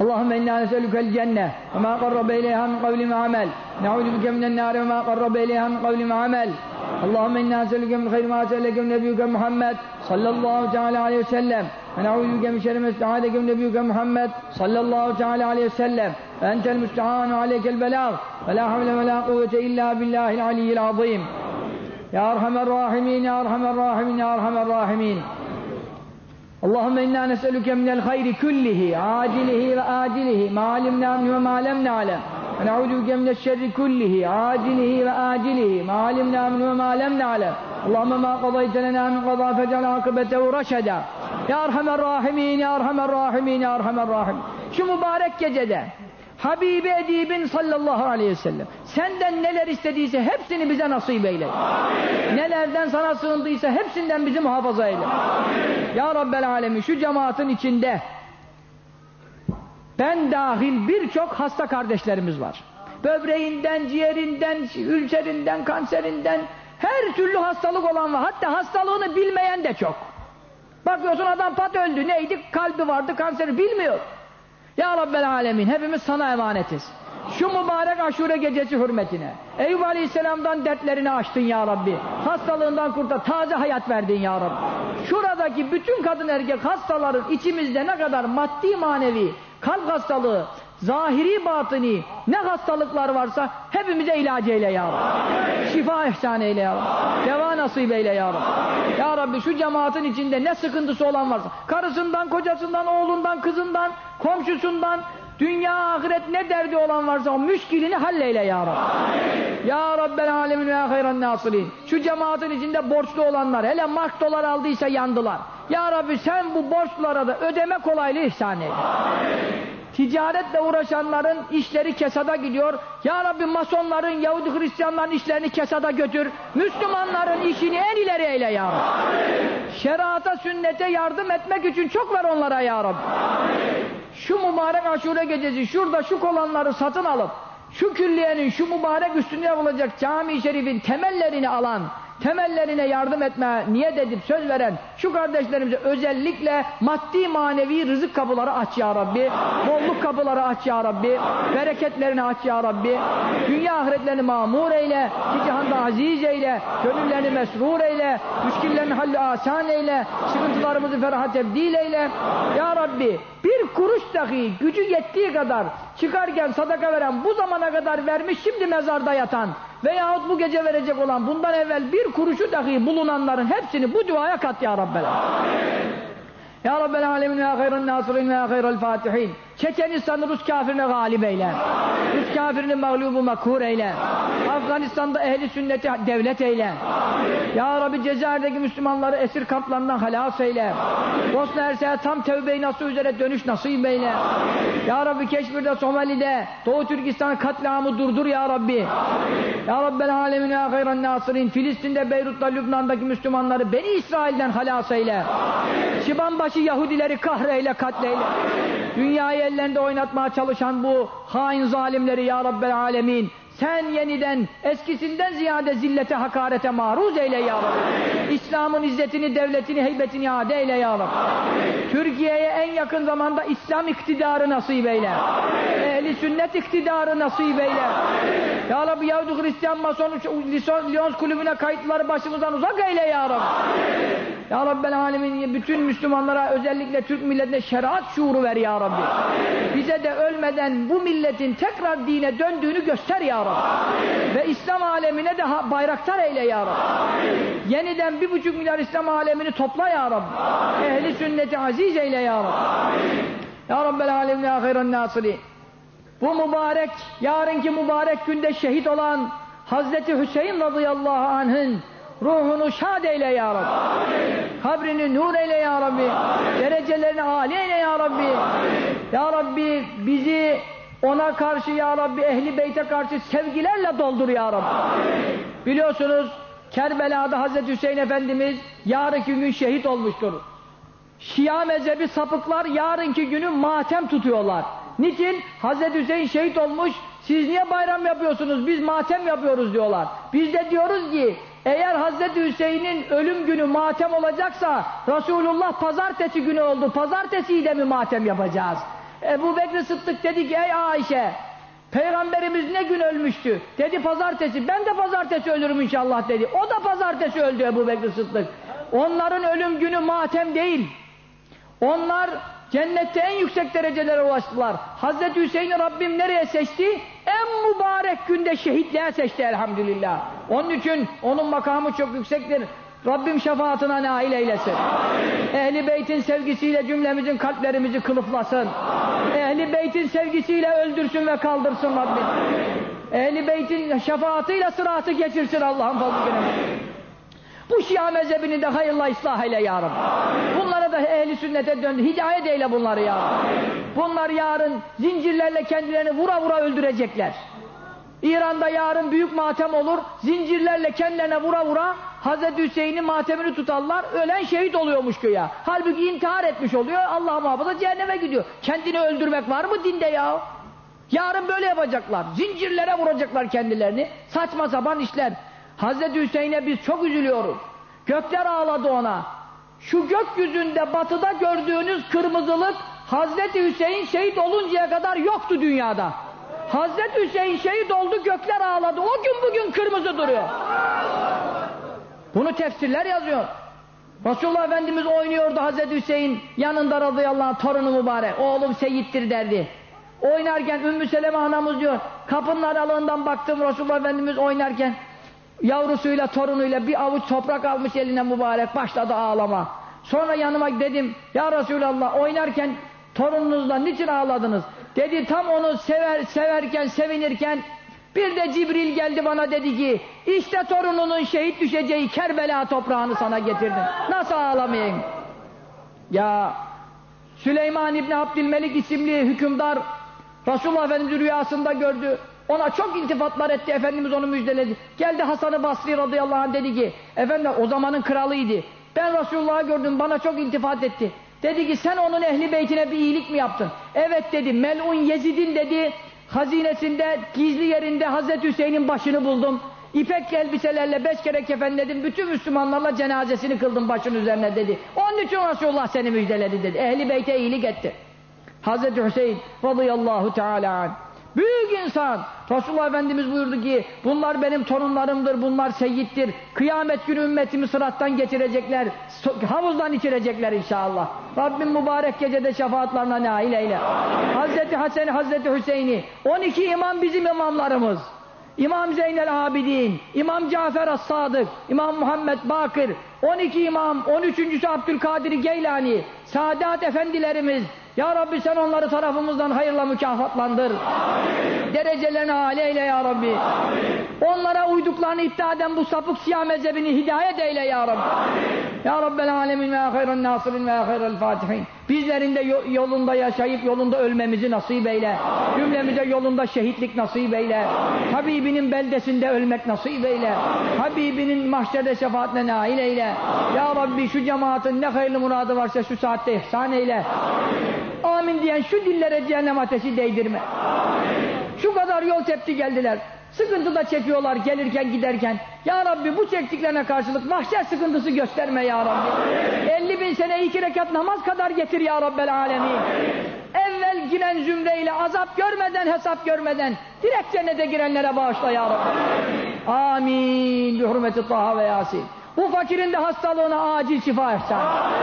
Allahümme inna neselükel cenne ve ma qarrabe ileyha min kavli ve amel. Ne'udu bike minen nâri ve ma qarrabe ileyha min kavli ve amel. Allahümme inna neselüke min hayri ma selleke nebiyyüke Muhammed sallallahu teala aleyhi ve sellem. Ve ne'udu bike min şerri ma ista'adeke nebiyyüke Muhammed sallallahu teala aleyhi ve sellem. Ve entel müstehanu aleykel belâg. Ve la havle ve la kuvvete illa billahil aliyyil azîm. Ya Erhamer Rahimin, Ya Erhamer Rahimin, Ya Erhamer Rahimin. Allahümme inna nes'elüke minel hayri kullihi, acilihi ve acilihi, ma alimna minhu ve ma lem na'lem. Ve ne'udu bike mineşşerri kullihi, acilihi ve acilihi, ma alimna minhu ve ma lem na'lem. Allahümme ma qadayte lena min qada fecel akibetehu raşeda. Ya Erhamer Rahimin, Ya Erhamer Rahimin, Ya Erhamer Rahimin. Şu mübarek gecede Habibi Edibin sallallahu aleyhi ve sellem senden neler istediyse hepsini bize nasip eyle. Amin. Nelerden sana sığındıysa hepsinden bizi muhafaza eyle. Amin. Ya Rabbel Alemin, şu cemaatin içinde ben dahil birçok hasta kardeşlerimiz var. Böbreğinden, ciğerinden, ülserinden, kanserinden her türlü hastalık olan var. Hatta hastalığını bilmeyen de çok. Bakıyorsun adam pat öldü. Neydi? Kalbi vardı, kanseri bilmiyor. Ya Rabbel Alemin, hepimiz sana emanetiz. Şu mübarek aşure gecesi hürmetine Eyüp Aleyhisselam'dan dertlerini açtın ya Rabbi. Hastalığından kurtar, taze hayat verdin ya Rabbi. Şuradaki bütün kadın erkek hastaların içimizde ne kadar maddi manevi, kalp hastalığı, zahiri batıni ne hastalıklar varsa hepimize ilacı eyle ya Rabbi. Şifa ihsan eyle ya Rabbi. Deva nasip eyle ya Rabbi. Ya Rabbi, şu cemaatin içinde ne sıkıntısı olan varsa, karısından, kocasından, oğlundan, kızından, komşusundan, dünya ahiret ne derdi olan varsa o müşkilini halleyle ya Rabbi. Amin. Ya Rabbel Alemin ve ya hayran nasirin. Şu cemaatin içinde borçlu olanlar, hele mark dolar aldıysa yandılar. Ya Rabbi, sen bu borçlara da ödeme kolaylığı ihsan eyle. Amin. Ticaretle uğraşanların işleri kesada gidiyor. Ya Rabbi, masonların, Yahudi Hristiyanların işlerini kesada götür. Müslümanların işini en ileri eyle ya Rabbi. Amin. Şeriata, sünnete yardım etmek için çok ver onlara ya Rabbi. Amin. Şu mübarek aşure gecesi şurada şu kolanları satın alıp şu külliyenin şu mübarek üstünde yapılacak cami-i şerifin temellerini alan, temellerine yardım etmeye niyet edip söz veren şu kardeşlerimize özellikle maddi manevi rızık kapıları aç ya Rabbi. Bolluk kapıları aç ya Rabbi. Bereketlerini aç ya Rabbi. Dünya ahiretlerini mamur eyle. İki cihanda aziz eyle. Gönüllerini mesrur eyle. Müşkillerini hallü asan eyle. Sıkıntılarımızı feraha tebdil eyle. Ya Rabbi, bir kuruş dahi gücü yettiği kadar çıkarken sadaka veren, bu zamana kadar vermiş, şimdi mezarda yatan veyahut bu gece verecek olan, bundan evvel bir kuruşu dahi bulunanların hepsini bu duaya kat ya Rabbel Alemin. Ya Rabbel Alemin ve ya hayran nasirin ve ya hayral fatihin. Çeçenistan'ı Rus kafirine galip eyle. Amin. Rus kafirini mağlubu makhur eyle. Amin. Afganistan'da ehli sünneti devlet eyle. Amin. Ya Rabbi, Cezayir'deki Müslümanları esir kamplarından halas eyle. Amin. Bosna Hersek'e tam tevbe-i nasuh üzere dönüş nasip eyle. Amin. Ya Rabbi, Keşmir'de, Somali'de, Doğu Türkistan'ın katliamı durdur ya Rabbi. Amin. Ya Rabbel Alemin ve ya hayran nasirin. Filistin'de, Beyrut'ta, Lübnan'daki Müslümanları Beni İsrail'den halas eyle. Amin. Şibanbaşı Yahudileri kahreyle, katleyle. Amin. Dünyayı ellerinde oynatmaya çalışan bu hain zalimleri ya Rabbel Alemin, sen yeniden eskisinden ziyade zillete, hakarete maruz eyle ya Rabbi. İslam'ın izzetini, devletini, heybetini iade eyle ya Rabbi. Türkiye'ye en yakın zamanda İslam iktidarı nasip eyle. Ehli sünnet iktidarı nasip eyle. Amin. Ya Rabbi, Yahudi Hristiyan Mason Lyons kulübüne kayıtları başımızdan uzak eyle ya Rabbi. Amin. Ya Rabbel Alemin, bütün Müslümanlara, özellikle Türk milletine şeriat şuuru ver ya Rabbi. Amin. Bize de ölmeden bu milletin tekrar dine döndüğünü göster ya Rabbi. Amin. Ve İslam alemine de bayraktar eyle ya Rabbi. Amin. Yeniden bir buçuk milyar İslam alemini topla ya Rabbi. Amin. Ehli sünneti aziz eyle ya Rabbi. Amin. Ya Rabbel Alemin ya hayran nasiri. Bu mübarek, yarınki mübarek günde şehit olan Hazreti Hüseyin radıyallahu anh'ın ruhunu şad eyle ya Rabbi. Amin. Kabrini nur eyle ya Rabbi. Amin. Derecelerini âli eyle ya Rabbi. Amin. Ya Rabbi, bizi ona karşı ya Rabbi, Ehli Beyt'e karşı sevgilerle doldur ya Rabbi. Amin. Biliyorsunuz Kerbela'da Hazreti Hüseyin Efendimiz yarınki gün şehit olmuştur. Şia mezhebi sapıklar yarınki günü matem tutuyorlar. Niçin? Hazreti Hüseyin şehit olmuş, siz niye bayram yapıyorsunuz, biz matem yapıyoruz diyorlar. Biz de diyoruz ki, eğer Hazreti Hüseyin'in ölüm günü matem olacaksa, Resulullah pazartesi günü oldu, pazartesiyi de mi matem yapacağız? Ebu Bekir Sıddık dedi ki ey Ayşe, Peygamberimiz ne gün ölmüştü? Dedi pazartesi. Ben de pazartesi ölürüm inşallah dedi. O da pazartesi öldü Ebu Bekir Sıddık. Onların ölüm günü matem değil. Onlar cennette en yüksek derecelere ulaştılar. Hazreti Hüseyin'i Rabbim nereye seçti? En mübarek günde şehitliğe seçti elhamdülillah. Onun için onun makamı çok yüksektir. Rabbim şefaatine nail eylesin. Ehl-i Beyt'in sevgisiyle cümlemizin kalplerimizi kılıflasın. Ehl-i Beyt'in sevgisiyle öldürsün ve kaldırsın Rabbim. Ehl-i Beyt'in şefaatiyle sıratı geçirsin Allah'ın fazlıyla. Bu Şia mezhebini de hayırla ıslah eyle ya Rabbi. Bunlara da ehli sünnete döndü. Hidayet eyle bunları ya Rabbi. Bunlar yarın zincirlerle kendilerini vura vura öldürecekler. İran'da yarın büyük matem olur. Zincirlerle kendilerine vura vura Hazreti Hüseyin'in matemini tutarlar. Ölen şehit oluyormuş güya. Halbuki intihar etmiş oluyor. Allah muhafaza cehenneme gidiyor. Kendini öldürmek var mı dinde ya? Yarın böyle yapacaklar. Zincirlere vuracaklar kendilerini. Saçma sapan işler. Hazreti Hüseyin'e biz çok üzülüyoruz. Gökler ağladı ona. Şu gökyüzünde batıda gördüğünüz kırmızılık Hazreti Hüseyin şehit oluncaya kadar yoktu dünyada. Hazreti Hüseyin şehit oldu, gökler ağladı. O gün bugün kırmızı duruyor. Bunu tefsirler yazıyor. Resulullah Efendimiz oynuyordu Hazreti Hüseyin yanında radıyallahu anh torunu mübarek. Oğlum seyittir derdi. Oynarken Ümmü Seleme anamız diyor. Kapının aralığından baktım Resulullah Efendimiz oynarken yavrusuyla torunuyla bir avuç toprak almış eline mübarek, başladı ağlama. Sonra yanıma dedim ya Resulallah oynarken torununuzla niçin ağladınız? Dedi tam onu sever, severken sevinirken bir de Cibril geldi bana dedi ki işte torununun şehit düşeceği Kerbela toprağını sana getirdim. Nasıl ağlamayayım? Ya Süleyman İbni Abdülmelik isimli hükümdar Resulullah Efendimiz rüyasında gördü. Ona çok iltifatlar etti. Efendimiz onu müjdeledi. Geldi Hasan-ı Basri radıyallahu anh dedi ki efendim o zamanın kralıydı. Ben Resulullah'ı gördüm bana çok iltifat etti. Dedi ki sen onun ehli beytine bir iyilik mi yaptın? Evet dedi. Mel'un Yezid'in dedi hazinesinde gizli yerinde Hazreti Hüseyin'in başını buldum. İpek elbiselerle beş kere kefenledim. Bütün Müslümanlarla cenazesini kıldım başın üzerine dedi. Onun için Resulullah seni müjdeledi dedi. Ehli beyte iyilik etti. Hazreti Hüseyin radıyallahu teala anh. Büyük insan. Resulullah Efendimiz buyurdu ki bunlar benim torunlarımdır, bunlar seyyittir. Kıyamet günü ümmetimi sırattan geçirecekler, havuzdan içirecekler inşallah. Rabbim mübarek gecede şefaatlerine nail eyle. Hazreti Hasan, Hazreti Hüseyin'i, on iki imam bizim imamlarımız. İmam Zeynel Abidin, İmam Cafer As-Sadık, İmam Muhammed Bakır, on iki imam, on üçüncüsü Abdülkadir Geylani, Saadat efendilerimiz. Ya Rabbi sen onları tarafımızdan hayırla mükafatlandır. Amin. Derecelerini âli eyle ya Rabbi. Amin. Onlara uyduklarını iddia eden bu sapık Şia mezhebini hidayet eyle ya Rabbi. Amin. Ya Rabbel alemin ve ya hayran nasirin ve ya hayral fatihin. Bizlerin de yolunda yaşayıp yolunda ölmemizi nasip eyle. Amin. Cümlemize yolunda şehitlik nasip eyle. Amin. Habibinin beldesinde ölmek nasip eyle. Amin. Habibinin mahşerde şefaatine nail eyle. Amin. Ya Rabbi şu cemaatin ne hayırlı muradı varsa şu saatte ihsan eyle. Amin. Amin diyen şu dillere cehennem ateşi değdirme. Amin. Şu kadar yol tepti geldiler. Sıkıntı da çekiyorlar gelirken giderken. Ya Rabbi bu çektiklerine karşılık mahşer sıkıntısı gösterme ya Rabbi. Amin. elli bin sene iki rekat namaz kadar getir ya Rabbel alemin. Amin. Evvel giren zümreyle azap görmeden hesap görmeden direkt cennete girenlere bağışla ya Rabbi. Amin. Amin. Bi hurmeti Taha ve Yasin. Bu fakirin de hastalığına acil şifa ihsan.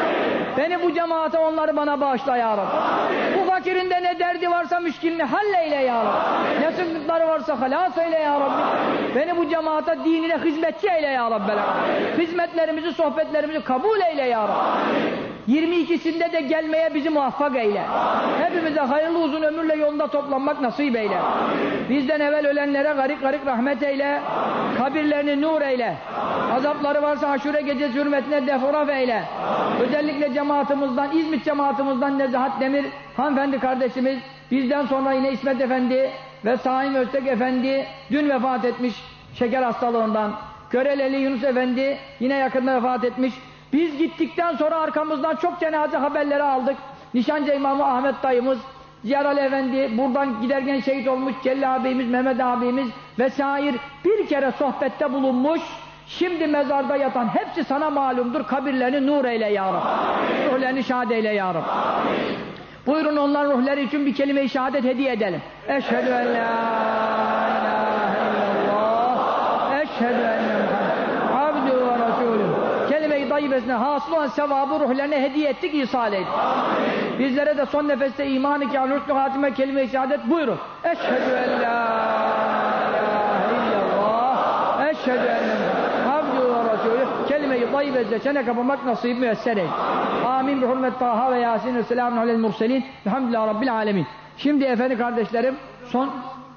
Beni bu cemaate onları bana bağışla ya Rabbi. Amin. Bu fakirin de ne derdi varsa müşkilini halleyle ya Rabbi. Amin. Ne sıkıntıları varsa halas eyle ya Rabbi. Amin. Beni bu cemaate dinine hizmetçi eyle ya Rabbi. Amin. Hizmetlerimizi, sohbetlerimizi kabul eyle ya Rabbi. Amin. yirmi ikisinde de gelmeye bizi muvaffak eyle. Amin. Hepimize hayırlı uzun ömürle yolunda toplanmak nasip eyle. Amin. Bizden evvel ölenlere garik garik rahmet eyle. Amin. Kabirlerini nur eyle. Amin. Azapları varsa Aşure gecesi hürmetine deforaf eyle. Amin. Özellikle cemaatimizden, İzmit cemaatimizden Nezahat Demir hanımefendi kardeşimiz, bizden sonra yine İsmet Efendi ve Saim Öztek Efendi dün vefat etmiş şeker hastalığından. Köreleli Yunus Efendi yine yakında vefat etmiş. Biz gittikten sonra arkamızdan çok cenaze haberleri aldık. Nişancı İmamı Ahmet dayımız, Ziyarali Efendi, buradan giderken şehit olmuş Celil abimiz, Mehmet abimiz vesaire bir kere sohbette bulunmuş. Şimdi mezarda yatan hepsi sana malumdur. Kabirlerini nur eyle ya Rabbi. Ruhlerini şad eyle ya Rabbi. Buyurun onların ruhları için bir kelime-i şehadet hediye edelim. Eşhedü en la ilahe illallah. Eşhedü enne Muhammed abdühü ve resulühü. Kelime-i tayyibesine hasıl olan sevabı ruhlarına hediye ettik, ihsal ettik. Bizlere de son nefeste iman-ı kâhül hüsnü hatime kelime-i şehadet buyurun. Eşhedü en la ilahe illallah. Eşhedü enne Muhammed abdühü ve resulühü. Kelime-i tayyibesine çene kapamak nasip müyesser et. Amin. Bi hurmet Taha ve Yasin ve selamun alel murselin. Elhamdülillahi Rabbil alemin. Şimdi efendim kardeşlerim son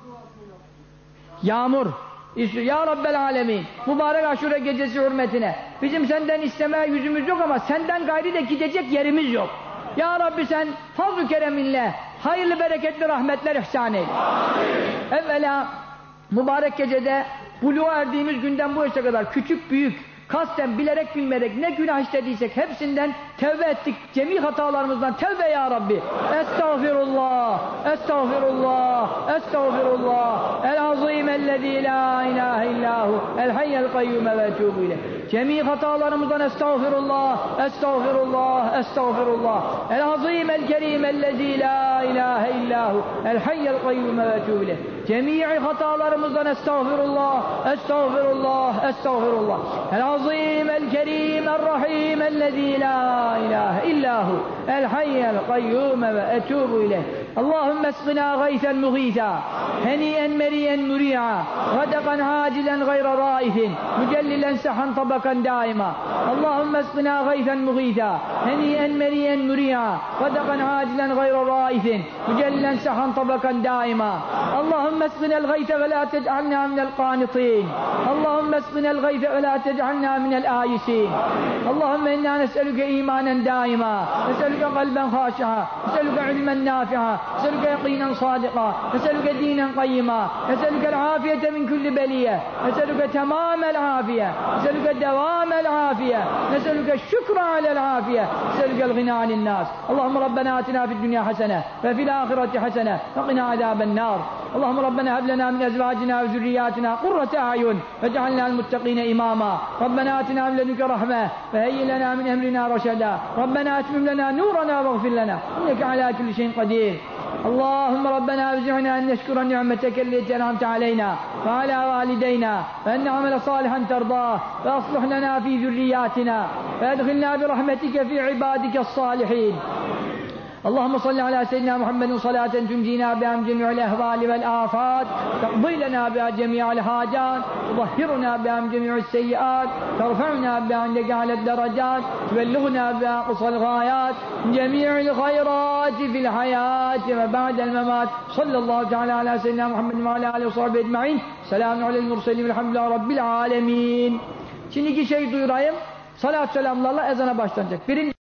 yağmur. Ya Rabbel alemin. Mübarek Aşure gecesi hürmetine. Bizim senden istemeye yüzümüz yok ama senden gayri de gidecek yerimiz yok. Ya Rabbi sen fazl-ı kereminle hayırlı bereketli rahmetler ihsan eyle. Evvela mübarek gecede buluğa erdiğimiz günden bu yaşa kadar küçük büyük kasten bilerek bilmerek ne günah işlediysek hepsinden tevbe ettik. Cemi hatalarımızdan tevbe ya Rabbi. Estağfirullah, estağfirullah, estağfirullah. El-azim ellezî la ilahe illahu el hayyel kayyume ve etûbü ileyh. Cemi hatalarımızdan estağfirullah, estağfirullah, estağfirullah. El-azim el-kerim ellezî la ilahe illahu el hayyel kayyume ve etûbü ileyh. Cemii hatalarımızdan estağfirullah, estağfirullah, estağfirullah. El-azim el-kerim el-rahim ellezî la ilahe illahu el hayyel kayyume ve etûbü ileyh. Allahümme esqina gaysen mughîtâ heniyen meriyen muri'a gadakan acilen gayra râifin mücellilen sehan tabakan daima. Allahümme esqina gaysen mughîtâ heniyen meriyen muri'a gadakan acilen gayra râifin mücellilen sehan tabakan daima. Allahümme esqina el-gayse ve la tec'alna minel qânitin. Allahümme esqina el-gayse ve la tec'alna minel âyisin. Allahümme inna nes'elüke imanen daima, nes'elüke kalben khâşi'a, nes'elüke ilmen nâfi'a, nes'elüke yakînen sâdiqa, nes'elüke dînen qayyima, nes'elüke el-âfiyete min kulli beliyye, nes'elüke temâmel âfiye, nes'elüke devâmel âfiye, nes'elüke şükre alel âfiye, nes'elüke el-ghinâ anin-nâs. Allahümme Rabbena atina fid dünya hasene ve fil âhireti hasene ve qina azâben nâr. Allahümme Rabbena heb lena min ezvâcina ve zürriyâtina kurrate a'yun vec'alna el-muttaqîne imâmâ. Rabbena atina min ledünke rahme ve heyyi lena min emrina raşedâ. Rabbena etmim lena nûrana ve gfir lena inneke alâ kulli şeyin kadîr. Allahümme Rabbena evzi'na en neşkura ni'meteke elleti en'amte aleyna ve alâ valideyna ve en ne'amele salihan terdâh ve aslih lena fî zürriyâtina ve edhilnâ bi rahmetike fî ibâdike s-sâlihîn. اللهم صل على سيدنا محمد صلاة تنجينا بها من جميع الأهوال والآفات تقضي لنا بها جميع الحاجات تطهرنا بها من جميع السيئات ترفعنا بها عندك على الدرجات تبلغنا بها قصى الغايات من جميع الخيرات في الحياة وبعد الممات صلى الله تعالى على سيدنا محمد وعلى آله وصحبه أجمعين سلام على المرسلين والحمد لله رب العالمين. Şimdi iki şey duyurayım. Salat selamlarla ezana başlanacak. Birinci